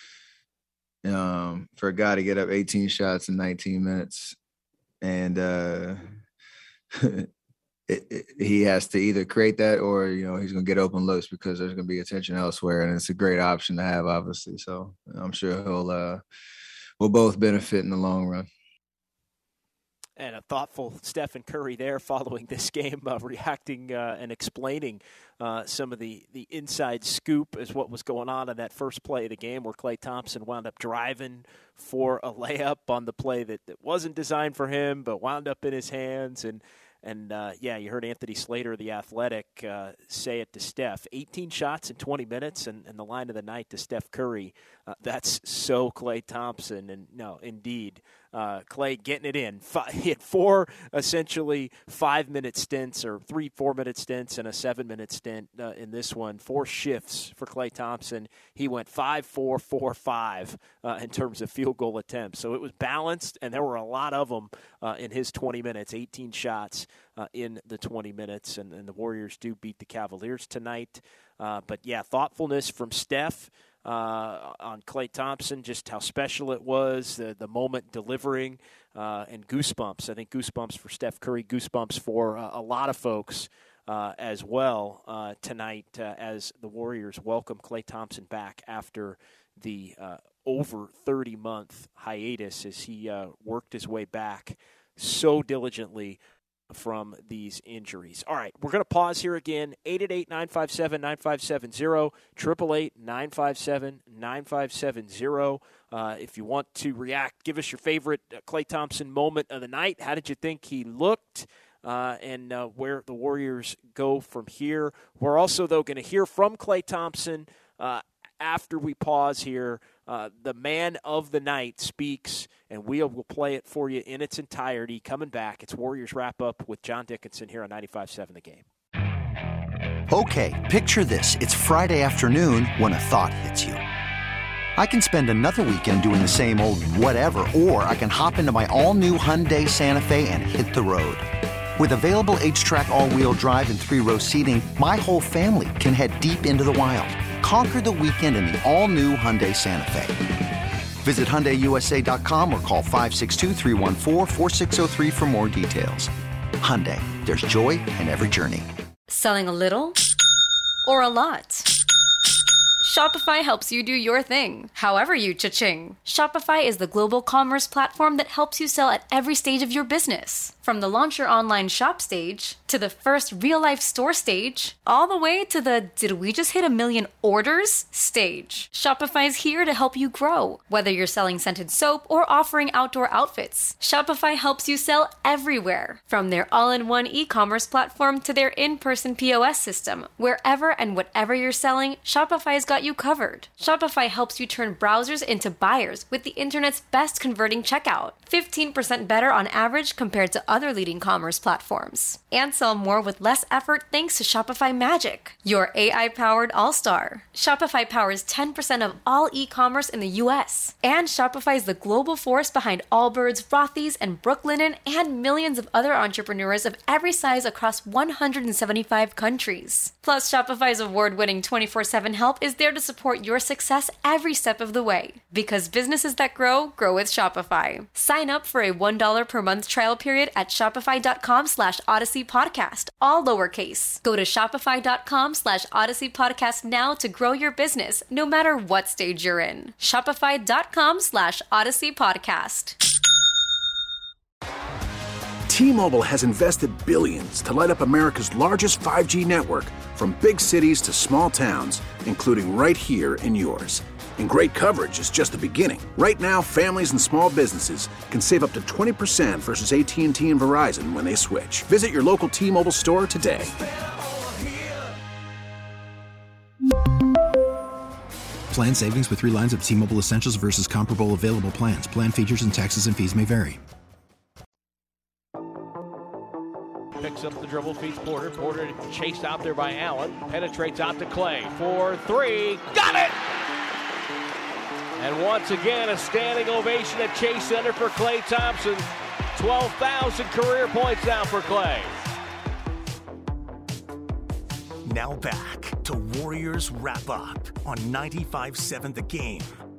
um, for a guy to get up eighteen shots in nineteen minutes and uh, It, it, he has to either create that or, you know, he's going to get open looks because there's going to be attention elsewhere. And it's a great option to have, obviously. So I'm sure he'll, uh, we'll both benefit in the long run. And a thoughtful Stephen Curry there following this game, uh, reacting uh, and explaining uh, some of the, the inside scoop as what was going on in that first play of the game where Klay Thompson wound up driving for a layup on the play that, that wasn't designed for him but wound up in his hands. And And, uh, yeah, you heard Anthony Slater, the Athletic, uh, say it to Steph. eighteen shots in twenty minutes, and, and the line of the night to Steph Curry. Uh, that's so Klay Thompson. And, no, indeed, uh, Klay getting it in. Five, he had four essentially five-minute stints or three four-minute stints and a seven-minute stint uh, in this one. Four shifts for Klay Thompson. He went five, four, four, five uh, in terms of field goal attempts. So it was balanced, and there were a lot of them uh, in his twenty minutes, eighteen shots. Uh, in the twenty minutes, and, and the Warriors do beat the Cavaliers tonight. Uh, but, yeah, thoughtfulness from Steph uh, on Klay Thompson, just how special it was, the, the moment delivering, uh, and goosebumps. I think goosebumps for Steph Curry, goosebumps for uh, a lot of folks uh, as well uh, tonight uh, as the Warriors welcome Klay Thompson back after the uh, over thirty-month hiatus as he uh, worked his way back so diligently from these injuries. All right, we're going to pause here again. eight eight eight, nine five seven, nine five seven zero, eight eight eight, nine five seven, nine five seven zero. Uh, if you want to react, give us your favorite uh, Klay Thompson moment of the night. How did you think he looked? Uh, and uh, where the Warriors go from here. We're also, though, going to hear from Klay Thompson uh, after we pause here. Uh, the man of the night speaks, and we will play it for you in its entirety. Coming back, it's Warriors Wrap-Up with John Dickinson here on ninety-five seven The Game. Okay, picture this. It's Friday afternoon when a thought hits you. I can spend another weekend doing the same old whatever, or I can hop into my all-new Hyundai Santa Fe and hit the road. With available H-Track all-wheel drive and three-row seating, my whole family can head deep into the wild. Conquer the weekend in the all-new Hyundai Santa Fe. Visit Hyundai U S A dot com or call five six two, three one four, four six zero three for more details. Hyundai, there's joy in every journey. Selling a little or a lot? Shopify helps you do your thing, however you cha-ching. Shopify is the global commerce platform that helps you sell at every stage of your business. From the launch your online shop stage, to the first real-life store stage, all the way to the did we just hit a million orders stage. Shopify is here to help you grow. Whether you're selling scented soap or offering outdoor outfits, Shopify helps you sell everywhere. From their all-in-one e-commerce platform to their in-person P O S system, wherever and whatever you're selling, Shopify's got you covered. Shopify helps you turn browsers into buyers with the internet's best converting checkout. fifteen percent better on average compared to other leading commerce platforms. And sell more with less effort thanks to Shopify Magic, your A I-powered all-star. Shopify powers ten percent of all e-commerce in the U S. And Shopify is the global force behind Allbirds, Rothy's, and Brooklinen, and millions of other entrepreneurs of every size across one hundred seventy-five countries. Plus, Shopify's award-winning twenty-four seven help is there to support your success every step of the way. Because businesses that grow, grow with Shopify. Sign up for a one dollar per month trial period at shopify.com slash Odyssey Podcast, all lowercase. Go to shopify.com slash Odyssey Podcast now to grow your business, no matter what stage you're in. Shopify.com slash Odyssey Podcast. T-Mobile has invested billions to light up America's largest five G network, from big cities to small towns, including right here in yours. And great coverage is just the beginning. Right now, families and small businesses can save up to twenty percent versus A T and T and Verizon when they switch. Visit your local T-Mobile store today. Plan savings with three lines of T-Mobile Essentials versus comparable available plans. Plan features and taxes and fees may vary. Picks up the dribble, feeds Porter. Porter chased out there by Allen. Penetrates out to Clay. For three. Got it! And once again, a standing ovation at Chase Center for Klay Thompson. twelve thousand career points now for Clay. Now back to Warriors Wrap Up on ninety-five seven The Game.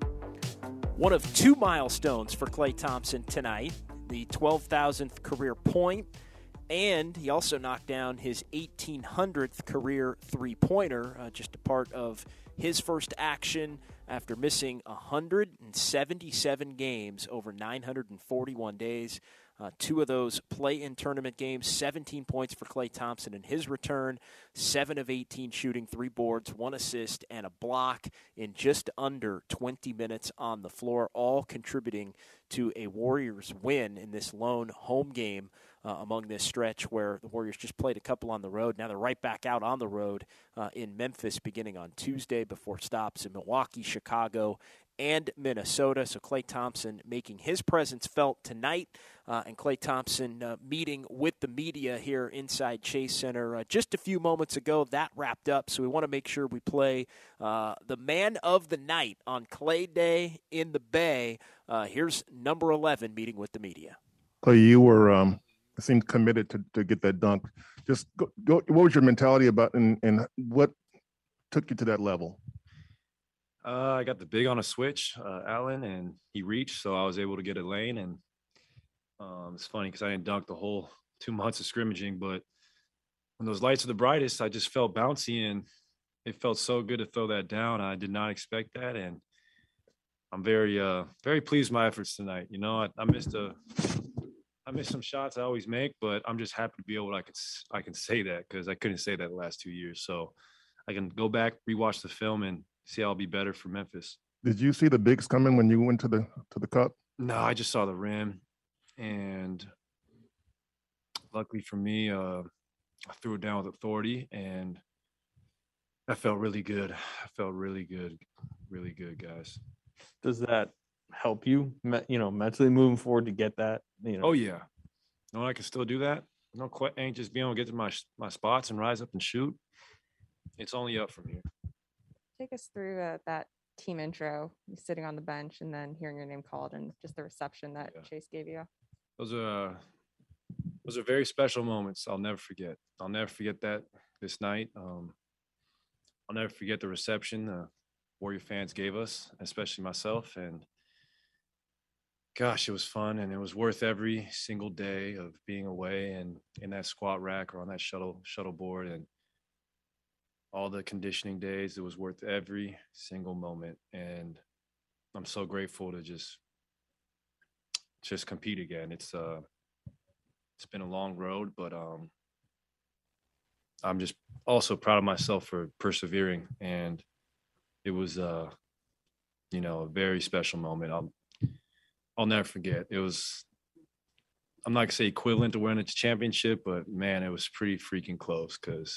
One of two milestones for Klay Thompson tonight, the twelve thousandth career point, and he also knocked down his eighteen hundredth career three-pointer, uh, just a part of his first action after missing one hundred seventy-seven games over nine hundred forty-one days. Uh, two of those play-in tournament games, seventeen points for Klay Thompson in his return, seven of eighteen shooting, three boards, one assist, and a block in just under twenty minutes on the floor, all contributing to a Warriors win in this lone home game uh, among this stretch where the Warriors just played a couple on the road. Now they're right back out on the road uh, in Memphis beginning on Tuesday before stops in Milwaukee, Chicago, and Minnesota. So Klay Thompson making his presence felt tonight, uh, and Klay Thompson uh, meeting with the media here inside Chase Center uh, just a few moments ago. That wrapped up, so we want to make sure we play uh, the man of the night on Klay Day in the Bay. Uh, here's number eleven meeting with the media. Klay, you were um, seemed committed to, to get that dunk. Just go, go, what was your mentality about, and, and what took you to that level? Uh, I got the big on a switch, uh, Allen, and he reached, so I was able to get a lane. And um, it's funny because I didn't dunk the whole two months of scrimmaging, but when those lights are the brightest, I just felt bouncy, and it felt so good to throw that down. I did not expect that, and I'm very, uh, very pleased with my efforts tonight. You know, I, I missed a, I missed some shots I always make, but I'm just happy to be able to, I can, I can say that because I couldn't say that the last two years. So I can go back, rewatch the film, and see how I'll be better for Memphis. Did you see the bigs coming when you went to the to the cup? No, I just saw the rim, and luckily for me, uh, I threw it down with authority, and that felt really good. I felt really good, really good, guys. Does that help you, you know, mentally moving forward to get that? You know? Oh yeah, no, I can still do that. No, quite ain't just being able to get to my my spots and rise up and shoot. It's only up from here. Take us through uh, that team intro, you sitting on the bench and then hearing your name called and just the reception that yeah. Chase gave you. Those are those are very special moments. I'll never forget. I'll never forget that this night. Um, I'll never forget the reception the Warrior fans gave us, especially myself. And gosh, it was fun, and it was worth every single day of being away and in that squat rack or on that shuttle shuttle board. And all the conditioning days, it was worth every single moment. And I'm so grateful to just, just compete again. It's uh, it's been a long road, but um, I'm just also proud of myself for persevering. And it was, uh, you know, a very special moment. I'll, I'll never forget. It was, I'm not gonna say equivalent to winning a championship, but man, it was pretty freaking close because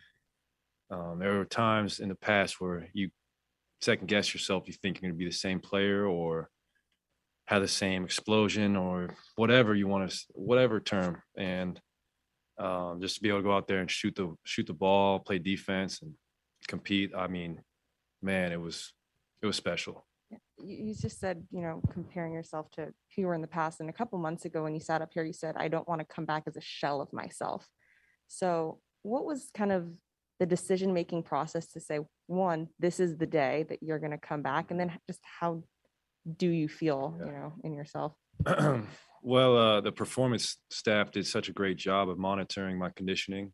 Um, there were times in the past where you second guess yourself. You think you're going to be the same player or have the same explosion or whatever you want to, whatever term. And um, just to be able to go out there and shoot the shoot the ball, play defense, and compete. I mean, man, it was it was special. You, you just said, you know, comparing yourself to who you were in the past. And a couple months ago, when you sat up here, you said, "I don't want to come back as a shell of myself." So, what was kind of the decision making process to say, one, this is the day that you're going to come back, and then just how do you feel, you know, in yourself? Well, uh, the performance staff did such a great job of monitoring my conditioning,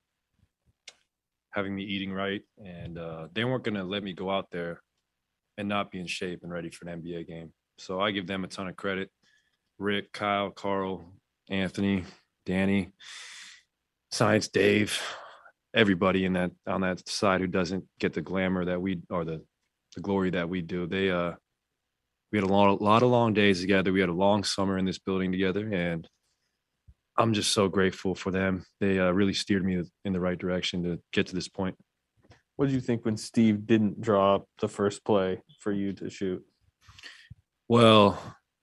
having me eating right, and uh, they weren't going to let me go out there and not be in shape and ready for an N B A game. So I give them a ton of credit. Rick, Kyle, Carl, Anthony, Danny, Science, Dave, everybody in that on that side who doesn't get the glamour that we or the the glory that we do. They uh we had a lot, a lot of long days together. We had a long summer in this building together, and I'm just so grateful for them. They uh, really steered me in the right direction to get to this point. What did you think when Steve didn't draw up the first play for you to shoot? Well,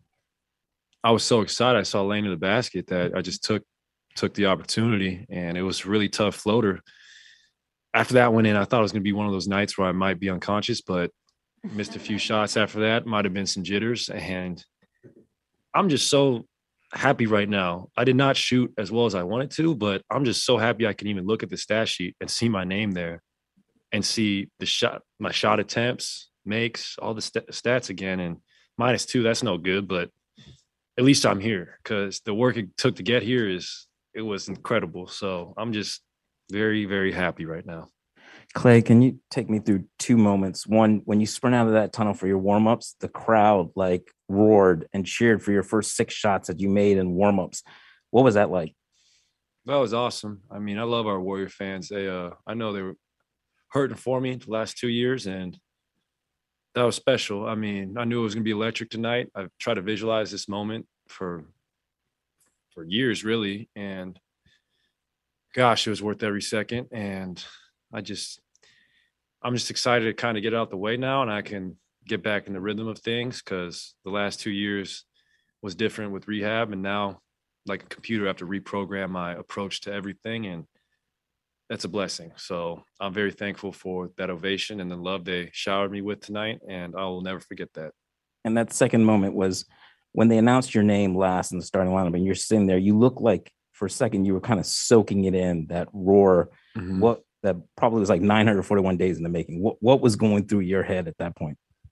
I was so excited. I saw Lane in the basket that I just took took the opportunity, and it was a really tough floater. After that went in, I thought it was going to be one of those nights where I might be unconscious, but missed a few shots after that. Might have been some jitters, and I'm just so happy right now. I did not shoot as well as I wanted to, but I'm just so happy I can even look at the stat sheet and see my name there and see the shot, my shot attempts, makes, all the st- stats again. And minus two, that's no good, but at least I'm here because the work it took to get here is, it was incredible. So I'm just very, very happy right now. Klay, can you take me through two moments? One, when you sprint out of that tunnel for your warmups, the crowd like roared and cheered for your first six shots that you made in warmups. What was that like? That was awesome. I mean, I love our Warrior fans. They, uh, I know they were hurting for me the last two years, and that was special. I mean, I knew it was going to be electric tonight. I've tried to visualize this moment for for years, really, and gosh, it was worth every second. And I just, I'm just excited to kind of get out the way now, and I can get back in the rhythm of things because the last two years was different with rehab, and now, like a computer, I have to reprogram my approach to everything, and that's a blessing. So I'm very thankful for that ovation and the love they showered me with tonight, and I will never forget that. And that second moment was when they announced your name last in the starting lineup, and you're sitting there. You look like for a second you were kind of soaking it in, that roar. Mm-hmm. What that probably was like nine hundred forty-one days in the making. What what was going through your head at that point?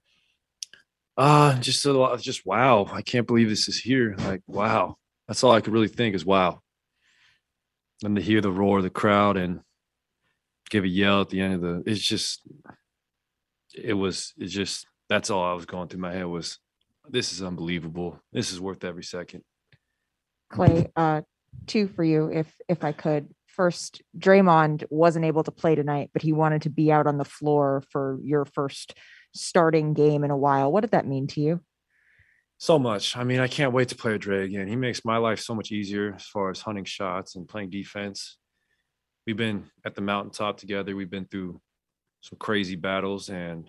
Uh, just a lot, just wow. I can't believe this is here. Like, wow. That's all I could really think is wow. And to hear the roar of the crowd and give a yell at the end of the, it's just, it was, it's just, that's all I was going through my head was, this is unbelievable. This is worth every second. Klay, uh, two for you, if if I could. First, Draymond wasn't able to play tonight, but he wanted to be out on the floor for your first starting game in a while. What did that mean to you? So much. I mean, I can't wait to play with Dre again. He makes my life so much easier as far as hunting shots and playing defense. We've been at the mountaintop together. We've been through some crazy battles, and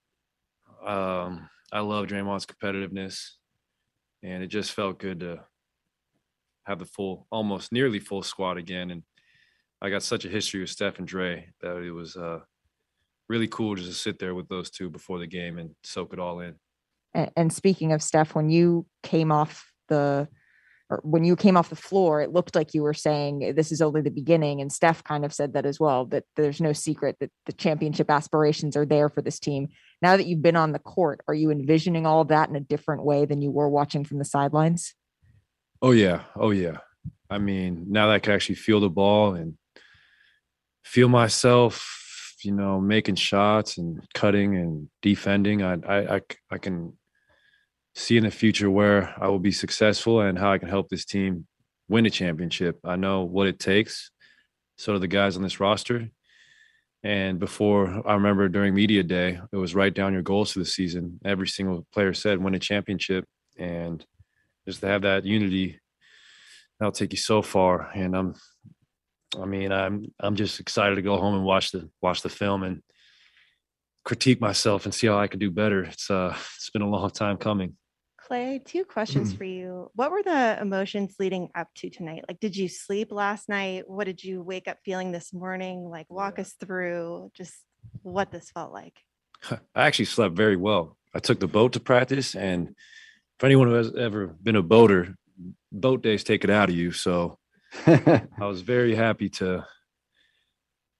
um, I love Draymond's competitiveness, and it just felt good to have the full, almost nearly full squad again. And I got such a history with Steph and Dre that it was uh, really cool just to sit there with those two before the game and soak it all in. And, and speaking of Steph, when you came off the, or when you came off the floor, it looked like you were saying this is only the beginning. And Steph kind of said that as well, that there's no secret that the championship aspirations are there for this team. Now that you've been on the court, are you envisioning all of that in a different way than you were watching from the sidelines? Oh yeah. Oh yeah. I mean, now that I can actually feel the ball and feel myself, you know, making shots and cutting and defending, I, I, I, I can see in the future where I will be successful and how I can help this team win a championship. I know what it takes. So do the guys on this roster. And before, I remember during media day, it was write down your goals for the season. Every single player said win a championship, and just to have that unity, that'll take you so far. And I'm, I mean, I'm, I'm just excited to go home and watch the, watch the film and critique myself and see how I can do better. It's uh, it's been a long time coming. Klay, two questions for you. What were the emotions leading up to tonight? Like, did you sleep last night? What did you wake up feeling this morning? Like, walk us through just what this felt like. I actually slept very well. I took the boat to practice, and for anyone who has ever been a boater, boat days take it out of you. So I was very happy to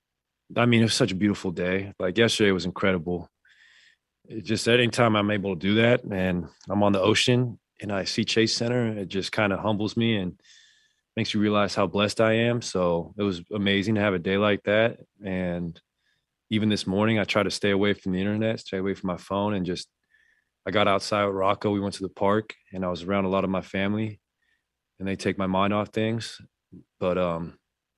I mean, it was such a beautiful day. Like yesterday was incredible. It just anytime I'm able to do that and I'm on the ocean and I see Chase Center, it just kind of humbles me and makes you realize how blessed I am. So it was amazing to have a day like that. And even this morning, I tried to stay away from the internet, stay away from my phone, and just I got outside with Rocco. We went to the park and I was around a lot of my family and they take my mind off things. But, um,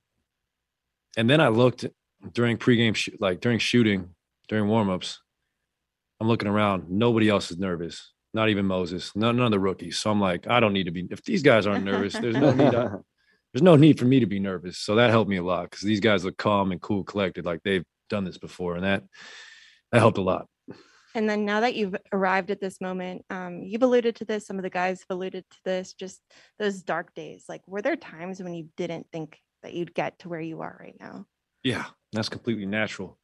and then I looked during pregame, sh- like during shooting, during warmups, I'm looking around. Nobody else is nervous, not even Moses, none, none of the rookies. So I'm like, I don't need to be, if these guys aren't nervous, there's no need. I, there's no need for me to be nervous. So that helped me a lot because these guys look calm and cool, collected, like they've done this before. And that, that helped a lot. And then now that you've arrived at this moment, um, you've alluded to this, some of the guys have alluded to this, just those dark days. Like, were there times when you didn't think that you'd get to where you are right now? Yeah, that's completely natural.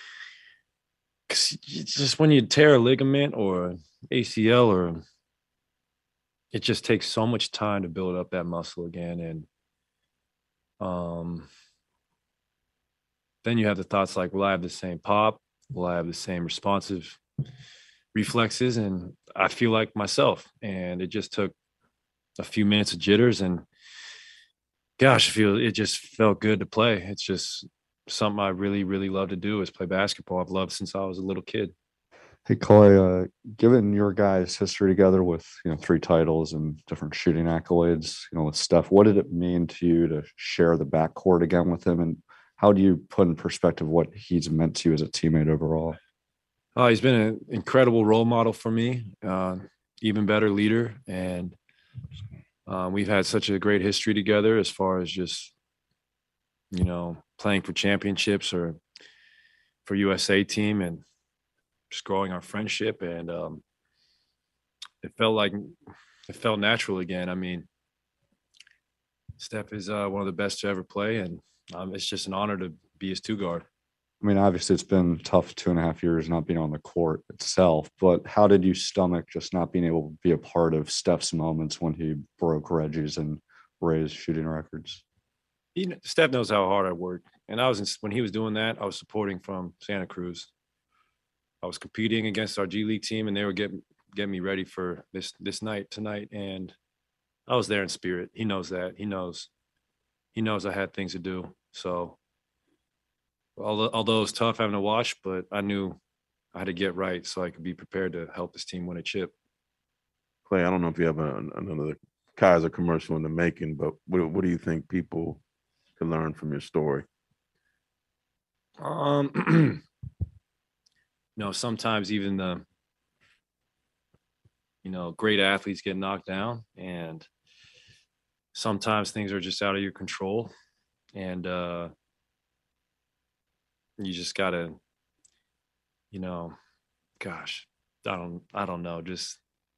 Because just when you tear a ligament or A C L, or it just takes so much time to build up that muscle again. And um, then you have the thoughts like, will I have the same pop? Will I have the same responsive reflexes? And I feel like myself. And it just took a few minutes of jitters. And gosh, I feel it just felt good to play. It's just something I really, really love to do is play basketball. I've loved since I was a little kid. Hey, Clay, uh, given your guys' history together with, you know, three titles and different shooting accolades, you know, with Steph, what did it mean to you to share the backcourt again with him? And how do you put in perspective what he's meant to you as a teammate overall? Oh, he's been an incredible role model for me, uh, even better leader. And uh, we've had such a great history together as far as just, you know, playing for championships or for U S A team and just growing our friendship. And um, it felt like it felt natural again. I mean, Steph is uh, one of the best to ever play. And um, it's just an honor to be his two guard. I mean, obviously it's been tough two and a half years not being on the court itself, but how did you stomach just not being able to be a part of Steph's moments when he broke Reggie's and Ray's shooting records? He, Steph knows how hard I work. And I was in, when he was doing that, I was supporting from Santa Cruz. I was competing against our G League team and they were getting getting me ready for this this night tonight. And I was there in spirit. He knows that. He knows. He knows I had things to do. So although, although it was tough having to watch, but I knew I had to get right so I could be prepared to help this team win a chip. Clay, I don't know if you have a, another Kaiser commercial in the making, but what, what do you think people can learn from your story? Um, you know, sometimes even the, you know, great athletes get knocked down, and sometimes things are just out of your control, and uh, you just gotta, you know, gosh, I don't, I don't know, just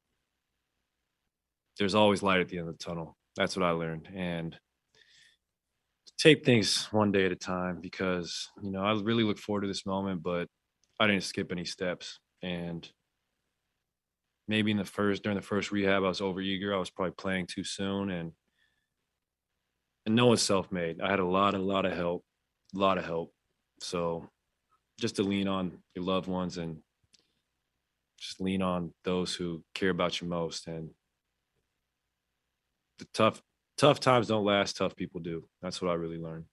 there's always light at the end of the tunnel. That's what I learned, and take things one day at a time, because, you know, I really look forward to this moment, but I didn't skip any steps. And maybe in the first, during the first rehab, I was over eager. I was probably playing too soon, and, and no one's self-made. I had a lot, a lot of help, a lot of help. So just to lean on your loved ones and just lean on those who care about you most. And the tough, Tough times don't last, tough people do. That's what I really learned.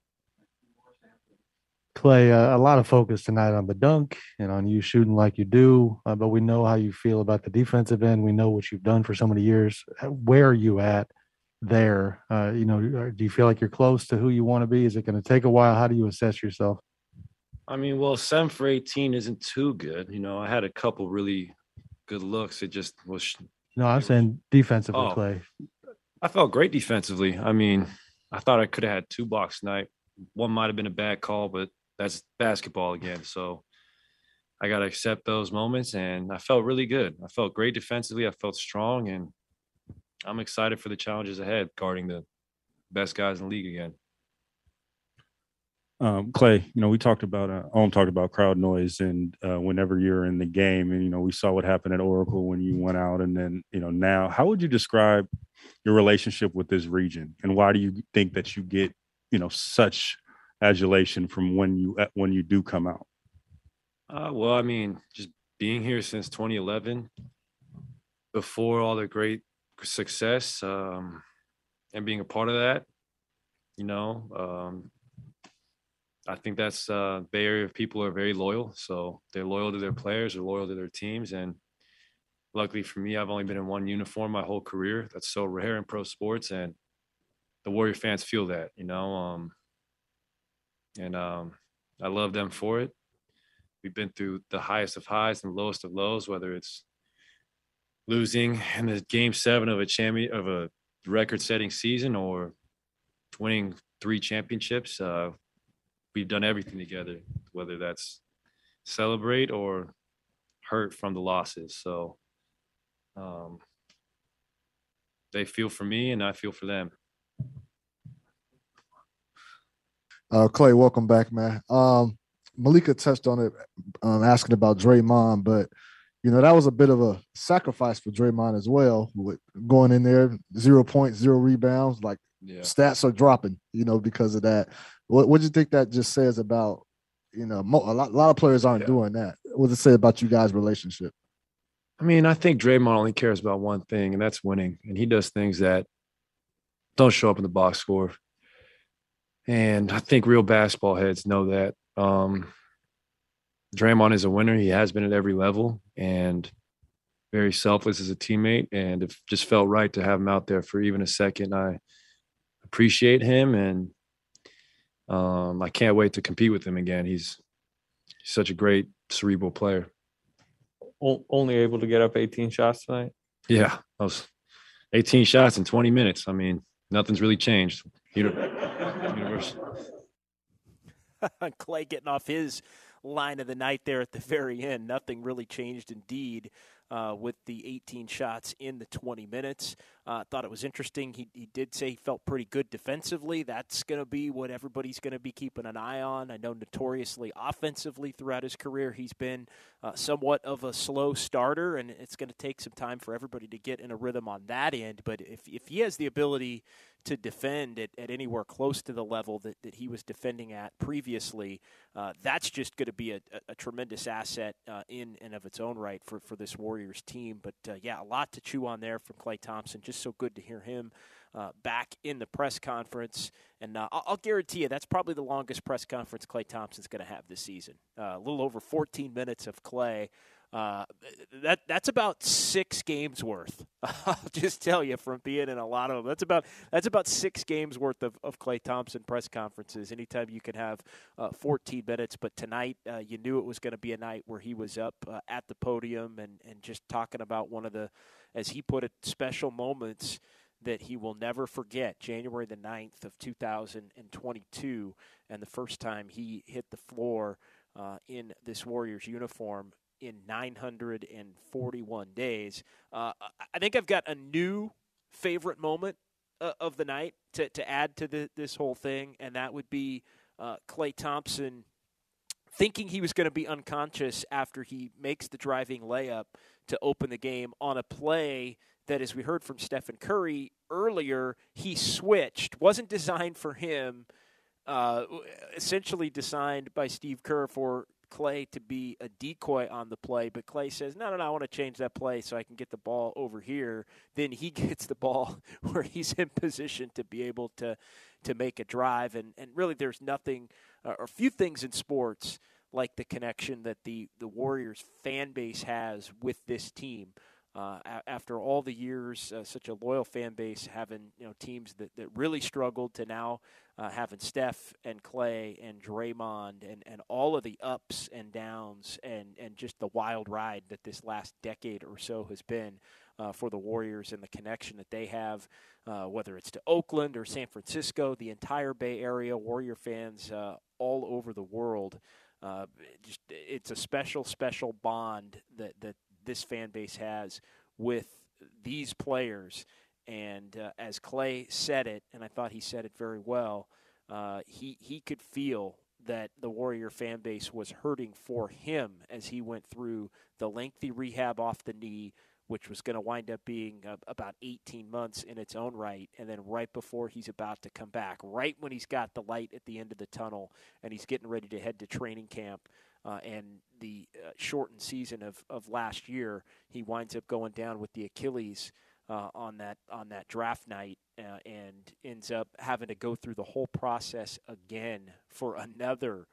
Clay, uh, a lot of focus tonight on the dunk and on you shooting like you do, uh, but we know how you feel about the defensive end. We know what you've done for so many years. Where are you at there? Uh, you know, do you feel like you're close to who you want to be? Is it going to take a while? How do you assess yourself? I mean, well, seven for eighteen isn't too good. You know, I had a couple really good looks. It just was. No, I'm saying defensively, Oh. Clay. I felt great defensively. I mean, I thought I could have had two blocks tonight. One might have been a bad call, but that's basketball again. So I got to accept those moments, and I felt really good. I felt great defensively. I felt strong, and I'm excited for the challenges ahead, guarding the best guys in the league again. Um, Clay, you know, we talked about, uh, Owen talked about crowd noise, and uh, whenever you're in the game, and, you know, we saw what happened at Oracle when you went out, and then, you know, now, how would you describe your relationship with this region, and why do you think that you get, you know, such adulation from when you uh, when you do come out? Uh, well, I mean, just being here since twenty eleven, before all the great success, um, and being a part of that, you know, um, I think that's uh, Bay Area people are very loyal. So they're loyal to their players, they're loyal to their teams. And luckily for me, I've only been in one uniform my whole career. That's so rare in pro sports. And the Warrior fans feel that, you know, um, and um, I love them for it. We've been through the highest of highs and lowest of lows, whether it's losing in the game seven of a champion of a record-setting season or winning three championships. Uh, we've done everything together, whether that's celebrate or hurt from the losses. So um, they feel for me and I feel for them. Uh, Clay, welcome back, man. Um, Malika touched on it, um, asking about Draymond, but you know that was a bit of a sacrifice for Draymond as well, with going in there, zero points, zero rebounds. Like yeah. stats are dropping, you know, because of that. What what do you think that just says about, you know, mo- a lot a lot of players aren't yeah. doing that. What does it say about you guys' relationship? I mean, I think Draymond only cares about one thing, and that's winning. And he does things that don't show up in the box score. And I think real basketball heads know that. Um, Draymond is a winner. He has been at every level and very selfless as a teammate. And it just felt right to have him out there for even a second. I appreciate him, and um, I can't wait to compete with him again. He's, he's such a great cerebral player. O- only able to get up eighteen shots tonight? Yeah, I was eighteen shots in twenty minutes. I mean, nothing's really changed. Universe. Clay getting off his line of the night there at the very end. Nothing really changed indeed uh, with the eighteen shots in the twenty minutes. Uh, thought it was interesting. He, he did say he felt pretty good defensively. That's going to be what everybody's going to be keeping an eye on. I know notoriously offensively throughout his career he's been uh, somewhat of a slow starter, and it's going to take some time for everybody to get in a rhythm on that end. But if, if he has the ability to defend at, at anywhere close to the level that, that he was defending at previously, uh, that's just going to be a, a, a tremendous asset uh, in and of its own right for, for this Warriors team. But, uh, yeah, a lot to chew on there from Klay Thompson. Just so good to hear him uh, back in the press conference. And uh, I'll, I'll guarantee you that's probably the longest press conference Klay Thompson's going to have this season. Uh, a little over fourteen minutes of Klay. Uh, that that's about six games worth. I'll just tell you from being in a lot of them. That's about that's about six games worth of, of Klay Thompson press conferences. Anytime you can have uh, fourteen minutes, but tonight uh, you knew it was going to be a night where he was up uh, at the podium and and just talking about one of the, as he put it, special moments that he will never forget. January the ninth of two thousand twenty-two, and the first time he hit the floor uh, in this Warriors uniform in nine hundred forty-one days. Uh, I think I've got a new favorite moment uh, of the night to, to add to the, this whole thing, and that would be uh, Klay Thompson thinking he was going to be unconscious after he makes the driving layup to open the game on a play that, as we heard from Stephen Curry earlier, he switched. Wasn't designed for him, uh, essentially designed by Steve Kerr for Klay to be a decoy on the play, but Klay says, no, no, no, I want to change that play so I can get the ball over here. Then he gets the ball where he's in position to be able to to make a drive. And, and really there's nothing uh, or few things in sports like the connection that the, the Warriors fan base has with this team. Uh, a- after all the years, uh, such a loyal fan base, having you know teams that, that really struggled to now uh, having Steph and Klay and Draymond and, and all of the ups and downs and, and just the wild ride that this last decade or so has been uh, for the Warriors and the connection that they have, uh, whether it's to Oakland or San Francisco, the entire Bay Area, Warrior fans uh, all over the world. Uh, just it's a special, special bond that, that this fan base has with these players. And uh, as Klay said it, and I thought he said it very well, uh, he, he could feel that the Warrior fan base was hurting for him as he went through the lengthy rehab off the knee which was going to wind up being uh, about eighteen months in its own right, and then right before he's about to come back, right when he's got the light at the end of the tunnel and he's getting ready to head to training camp uh, and the uh, shortened season of, of last year, he winds up going down with the Achilles uh, on that on that draft night uh, and ends up having to go through the whole process again for another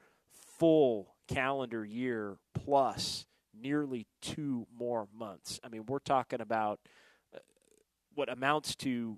full calendar year plus nearly two more months. I mean, we're talking about uh, what amounts to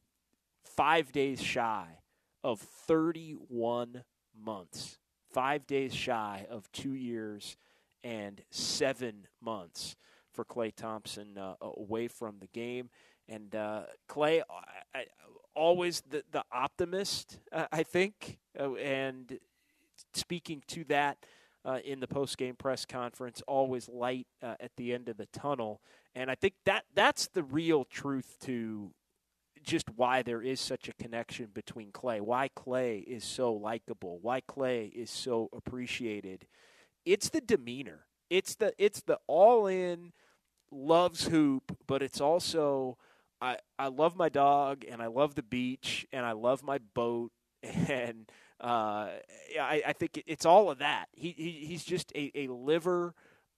five days shy of thirty-one months, five days shy of two years and seven months for Klay Thompson uh, away from the game. And uh, Klay, I, I, always the, the optimist, uh, I think, uh, and speaking to that, Uh, in the post-game press conference, always light uh, at the end of the tunnel. And I think that that's the real truth to just why there is such a connection between Klay, why Klay is so likable, why Klay is so appreciated. It's the demeanor. It's the it's the all-in, loves hoop, but it's also I, I love my dog, and I love the beach, and I love my boat, and – Uh, I, I think it's all of that. He, he he's just a, a liver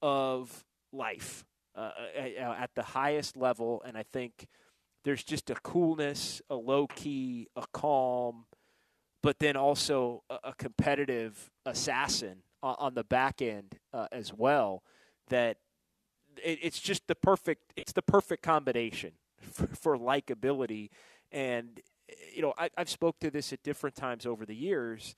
of life uh, at the highest level, and I think there's just a coolness, a low key, a calm, but then also a, a competitive assassin on, on the back end uh, as well. That it, it's just the perfect. It's the perfect combination for, for likability. And you know, I, I've spoke to this at different times over the years.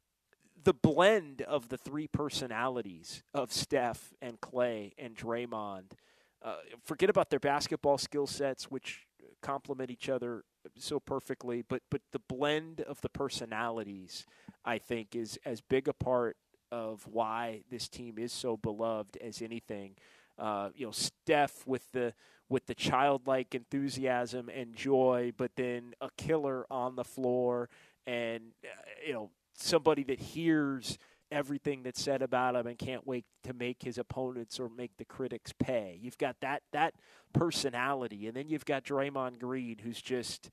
The blend of the three personalities of Steph and Klay and Draymond, uh, forget about their basketball skill sets, which complement each other so perfectly, but but the blend of the personalities, I think, is as big a part of why this team is so beloved as anything. Uh, you know, Steph with the with the childlike enthusiasm and joy, but then a killer on the floor, and uh, you know, somebody that hears everything that's said about him and can't wait to make his opponents or make the critics pay. You've got that that personality, and then you've got Draymond Green, who's just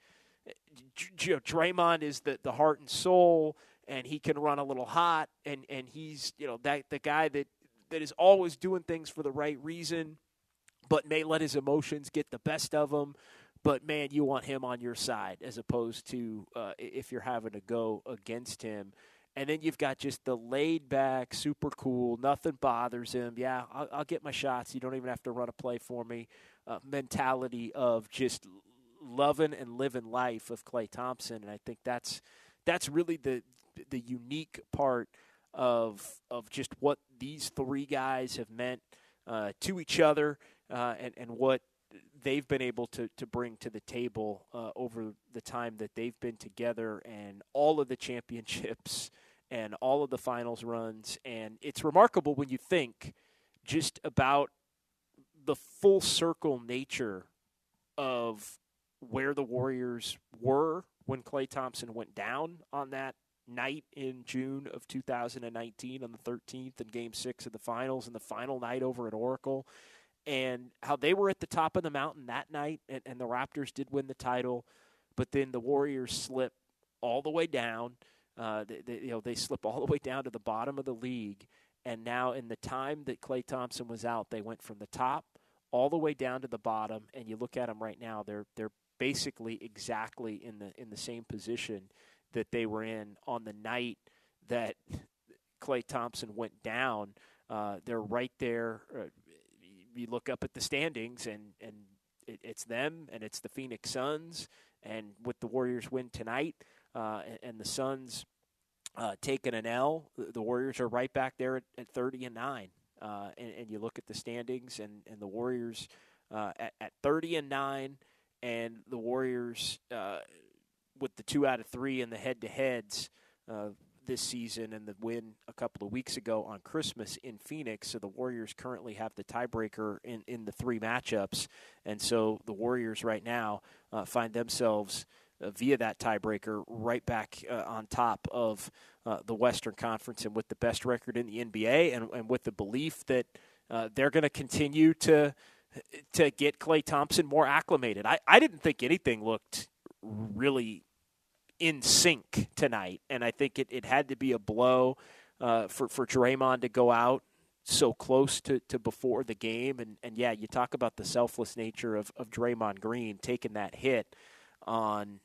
you know, Draymond is the, the heart and soul, and he can run a little hot, and, and he's you know that the guy that that is always doing things for the right reason, but may let his emotions get the best of him. But, man, you want him on your side as opposed to uh, if you're having to go against him. And then you've got just the laid-back, super cool, nothing bothers him. Yeah, I'll, I'll get my shots. You don't even have to run a play for me uh, mentality of just loving and living life of Klay Thompson. And I think that's that's really the the unique part of of just what these three guys have meant uh, to each other uh, and, and what they've been able to, to bring to the table uh, over the time that they've been together, and all of the championships and all of the finals runs. And it's remarkable when you think just about the full circle nature of where the Warriors were when Klay Thompson went down on that night in June of two thousand nineteen on the thirteenth in game six of the finals, and the final night over at Oracle, and how they were at the top of the mountain that night, and, and the Raptors did win the title, but then the Warriors slip all the way down. Uh, they, they, you know, they slip all the way down to the bottom of the league, and now in the time that Klay Thompson was out, they went from the top all the way down to the bottom, and you look at them right now, they're they're basically exactly in the in the same position that they were in on the night that Klay Thompson went down. Uh, they're right there. Uh, you look up at the standings, and, and it, it's them, and it's the Phoenix Suns. And with the Warriors win tonight, uh, and, and the Suns uh, taking an L, the Warriors are right back there at, at thirty and nine. Uh, and, and you look at the standings, and, and the Warriors uh, at, at thirty and nine, and the Warriors uh, with the two out of three in the head-to-heads uh, this season, and the win a couple of weeks ago on Christmas in Phoenix. So the Warriors currently have the tiebreaker in, in the three matchups. And so the Warriors right now uh, find themselves uh, via that tiebreaker right back uh, on top of uh, the Western Conference, and with the best record in the N B A, and, and with the belief that uh, they're going to continue to to get Klay Thompson more acclimated. I, I didn't think anything looked really in sync tonight, and I think it, it had to be a blow uh, for, for Draymond to go out so close to, to before the game. And, and, yeah, you talk about the selfless nature of, of Draymond Green taking that hit on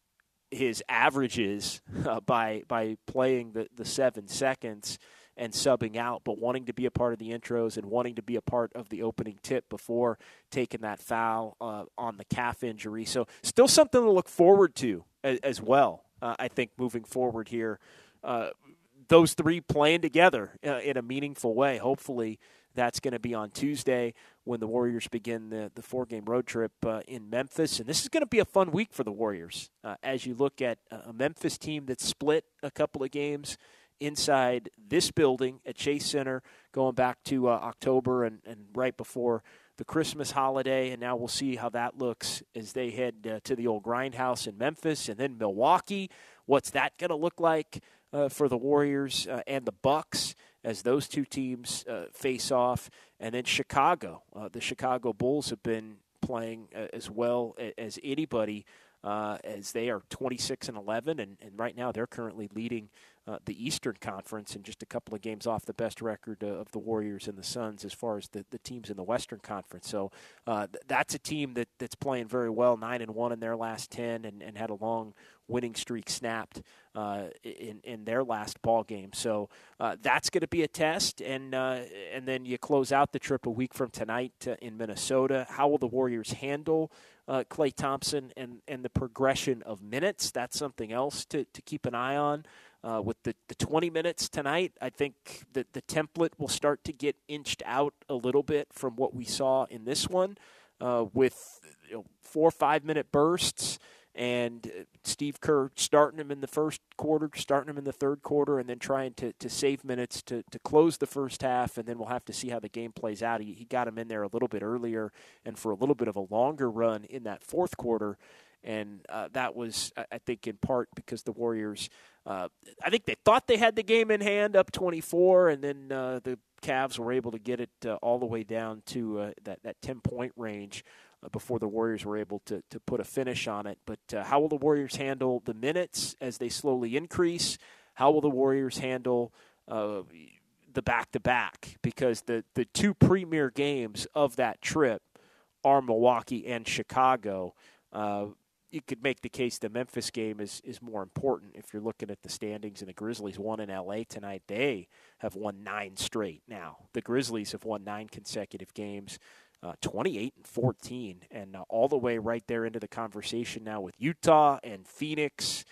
his averages uh, by by playing the, the seven seconds and subbing out, but wanting to be a part of the intros and wanting to be a part of the opening tip before taking that foul uh, on the calf injury. So still something to look forward to as, as well, uh, I think, moving forward here. Uh, those three playing together uh, in a meaningful way. Hopefully that's going to be on Tuesday when the Warriors begin the, the four-game road trip uh, in Memphis. And this is going to be a fun week for the Warriors uh, as you look at a Memphis team that's split a couple of games inside this building at Chase Center going back to uh, October and, and right before the Christmas holiday. And now we'll see how that looks as they head uh, to the old Grindhouse in Memphis. And then Milwaukee, what's that going to look like uh, for the Warriors uh, and the Bucks as those two teams uh, face off? And then Chicago. Uh, the Chicago Bulls have been playing uh, as well as anybody uh, as they are twenty-six and eleven, and, and right now they're currently leading uh, the Eastern Conference and just a couple of games off the best record uh, of the Warriors and the Suns as far as the, the teams in the Western Conference. So uh, th- that's a team that, that's playing very well, nine and one in their last ten, and, and had a long winning streak snapped uh, in in their last ball game. So uh, that's going to be a test, and uh, and then you close out the trip a week from tonight uh, in Minnesota. How will the Warriors handle uh, Klay Thompson and, and the progression of minutes? That's something else to, to keep an eye on. Uh, with the, the twenty minutes tonight, I think that the template will start to get inched out a little bit from what we saw in this one uh, with you know, four or five-minute bursts. And Steve Kerr starting him in the first quarter, starting him in the third quarter, and then trying to, to save minutes to, to close the first half, and then we'll have to see how the game plays out. He, he got him in there a little bit earlier and for a little bit of a longer run in that fourth quarter, and uh, that was, I think, in part because the Warriors, uh, I think they thought they had the game in hand up twenty-four, and then uh, the Cavs were able to get it uh, all the way down to uh, that, that ten-point range before the Warriors were able to to put a finish on it. But uh, how will the Warriors handle the minutes as they slowly increase? How will the Warriors handle uh, the back-to-back? Because the, the two premier games of that trip are Milwaukee and Chicago. Uh, you could make the case the Memphis game is, is more important if you're looking at the standings, and the Grizzlies won in L A tonight. They have won nine straight now. The Grizzlies have won nine consecutive games. Uh, twenty-eight and fourteen, and uh, all the way right there into the conversation now with Utah and Phoenix,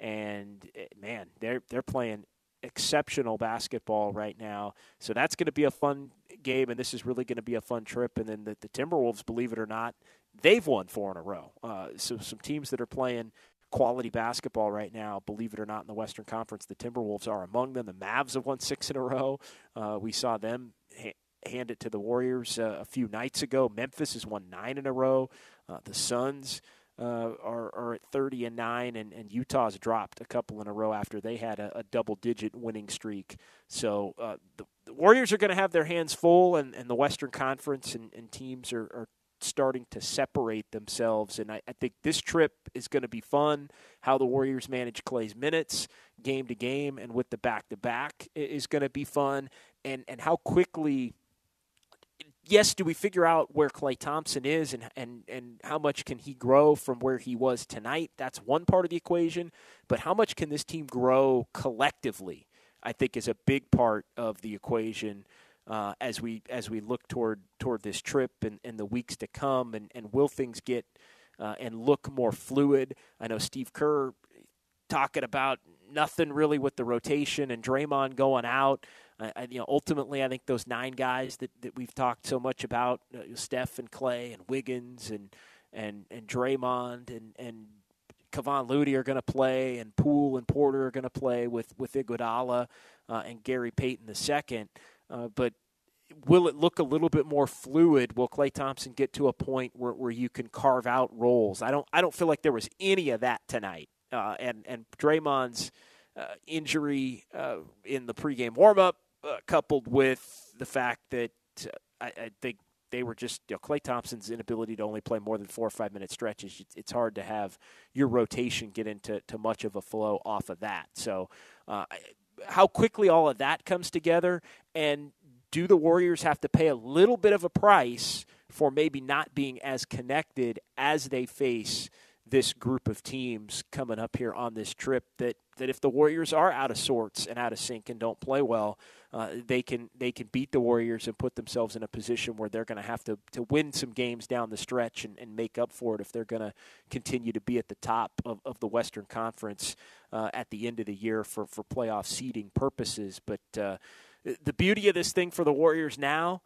and uh, man, they're they're playing exceptional basketball right now. So that's going to be a fun game, and this is really going to be a fun trip. And then the, the Timberwolves, believe it or not, they've won four in a row. Uh, so some teams that are playing quality basketball right now, believe it or not, in the Western Conference, the Timberwolves are among them. The Mavs have won six in a row. Uh, we saw them ha- hand it to the Warriors uh, a few nights ago. Memphis has won nine in a row. Uh, the Suns uh, are, are at thirty and nine, and, and Utah's dropped a couple in a row after they had a, a double-digit winning streak. So uh, the, the Warriors are going to have their hands full, and, and the Western Conference and, and teams are, are starting to separate themselves. And I, I think this trip is going to be fun. How the Warriors manage Klay's minutes game to game and with the back-to-back is going to be fun. And, and how quickly – yes, do we figure out where Klay Thompson is and, and, and how much can he grow from where he was tonight? That's one part of the equation. But how much can this team grow collectively, I think, is a big part of the equation uh, as we as we look toward toward this trip and, and the weeks to come. And, and will things get uh, and look more fluid? I know Steve Kerr talking about nothing really with the rotation and Draymond going out. I, you know, ultimately, I think those nine guys that, that we've talked so much about, uh, Steph and Klay and Wiggins and and and Draymond and and Kevon Looney are going to play, and Poole and Porter are going to play with with Iguodala uh, and Gary Payton the second. Uh, but will it look a little bit more fluid? Will Klay Thompson get to a point where, where you can carve out roles? I don't I don't feel like there was any of that tonight. Uh, and and Draymond's uh, injury uh, in the pregame warmup. Uh, coupled with the fact that uh, I, I think they were just, you know, Klay Thompson's inability to only play more than four or five minute stretches. It's hard to have your rotation get into to much of a flow off of that. So uh, how quickly all of that comes together, and do the Warriors have to pay a little bit of a price for maybe not being as connected as they face this group of teams coming up here on this trip, that, that if the Warriors are out of sorts and out of sync and don't play well, uh, they can they can beat the Warriors and put themselves in a position where they're going to have to to win some games down the stretch and, and make up for it if they're going to continue to be at the top of, of the Western Conference uh, at the end of the year for, for playoff seeding purposes. But uh, the beauty of this thing for the Warriors now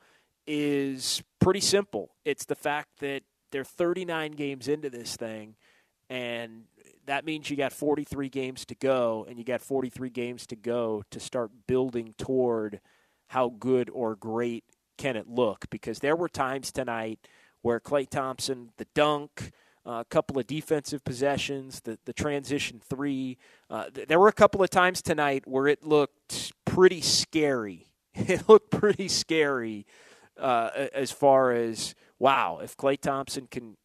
is pretty simple. It's the fact that they're thirty-nine games into this thing, and that means you got forty-three games to go, and you got forty-three games to go to start building toward how good or great can it look. Because there were times tonight where Klay Thompson, the dunk, uh, a couple of defensive possessions, the, the transition three, uh, th- there were a couple of times tonight where it looked pretty scary. It looked pretty scary uh, as far as, wow, if Klay Thompson can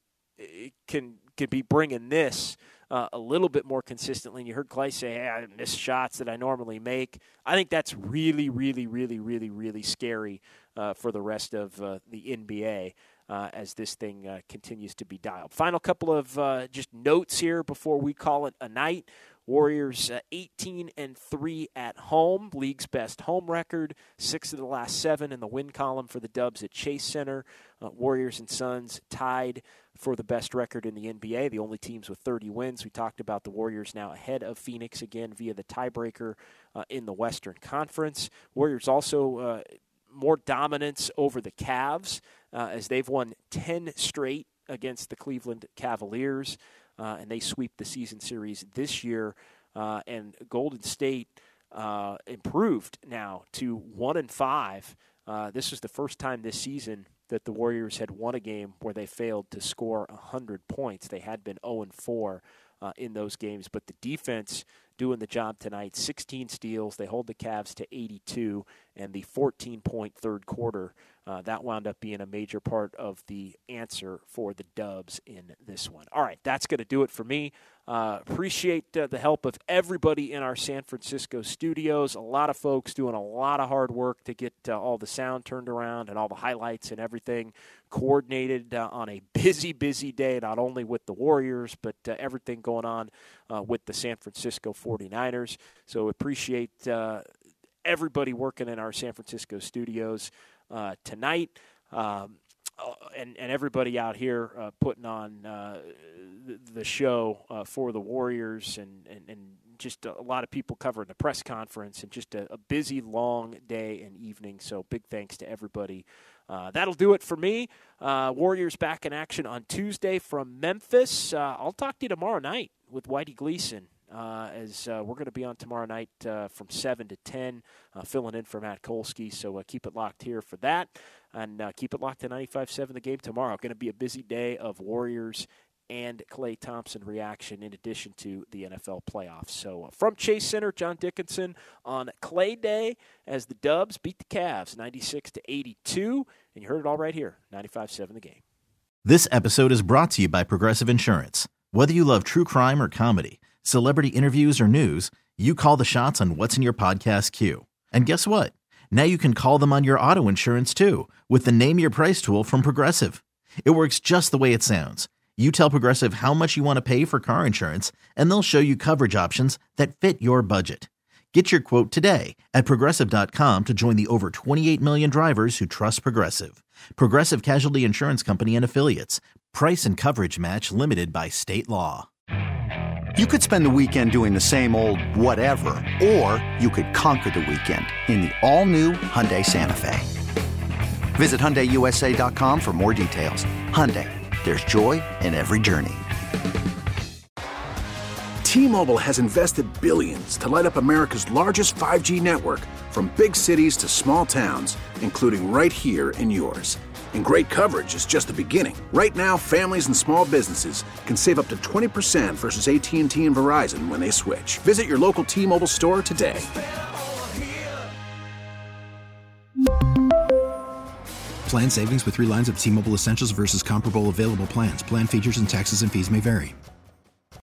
can can be bringing this uh, a little bit more consistently. And you heard Klay say, hey, I miss shots that I normally make. I think that's really, really, really, really, really scary uh, for the rest of uh, the N B A uh, as this thing uh, continues to be dialed. Final couple of uh, just notes here before we call it a night. Warriors uh, eighteen and three at home, league's best home record, six of the last seven in the win column for the Dubs at Chase Center. Uh, Warriors and Suns tied for the best record in the N B A, the only teams with thirty wins. We talked about the Warriors now ahead of Phoenix again via the tiebreaker uh, in the Western Conference. Warriors also uh, more dominance over the Cavs uh, as they've won ten straight against the Cleveland Cavaliers. Uh, and they sweep the season series this year. Uh, and Golden State uh, improved now to one and five. Uh, this was the first time this season that the Warriors had won a game where they failed to score one hundred points. They had been oh and four uh, in those games. But the defense doing the job tonight, sixteen steals. They hold the Cavs to eighty-two, and the fourteen-point third quarter, uh, that wound up being a major part of the answer for the Dubs in this one. All right, that's going to do it for me. Uh, appreciate uh, the help of everybody in our San Francisco studios. A lot of folks doing a lot of hard work to get uh, all the sound turned around and all the highlights and everything coordinated uh, on a busy, busy day, not only with the Warriors, but uh, everything going on uh, with the San Francisco forty-niners. So appreciate uh, everybody working in our San Francisco studios uh, tonight. Um, And, and everybody out here uh, putting on uh, the, the show uh, for the Warriors, and, and, and just a lot of people covering the press conference, and just a, a busy, long day and evening. So big thanks to everybody. Uh, that'll do it for me. Uh, Warriors back in action on Tuesday from Memphis. Uh, I'll talk to you tomorrow night with Whitey Gleason. Uh, as uh, we're going to be on tomorrow night uh, from seven to ten, uh, filling in for Matt Kolsky. So uh, keep it locked here for that. And uh, keep it locked to ninety-five point seven The Game tomorrow. Going to be a busy day of Warriors and Klay Thompson reaction in addition to the N F L playoffs. So uh, from Chase Center, John Dickinson on Klay Day as the Dubs beat the Cavs ninety-six to eighty-two. And you heard it all right here, ninety-five point seven The Game. This episode is brought to you by Progressive Insurance. Whether you love true crime or comedy, celebrity interviews or news, you call the shots on what's in your podcast queue. And guess what? Now you can call them on your auto insurance too with the Name Your Price tool from Progressive. It works just the way it sounds. You tell Progressive how much you want to pay for car insurance, and they'll show you coverage options that fit your budget. Get your quote today at Progressive dot com to join the over twenty-eight million drivers who trust Progressive. Progressive Casualty Insurance Company and Affiliates. Price and coverage match limited by state law. You could spend the weekend doing the same old whatever, or you could conquer the weekend in the all-new Hyundai Santa Fe. Visit Hyundai U S A dot com for more details. Hyundai, there's joy in every journey. T-Mobile has invested billions to light up America's largest five G network, from big cities to small towns, including right here in yours. And great coverage is just the beginning. Right now, families and small businesses can save up to twenty percent versus A T and T and Verizon when they switch. Visit your local T-Mobile store today. Plan savings with three lines of T-Mobile Essentials versus comparable available plans. Plan features and taxes and fees may vary.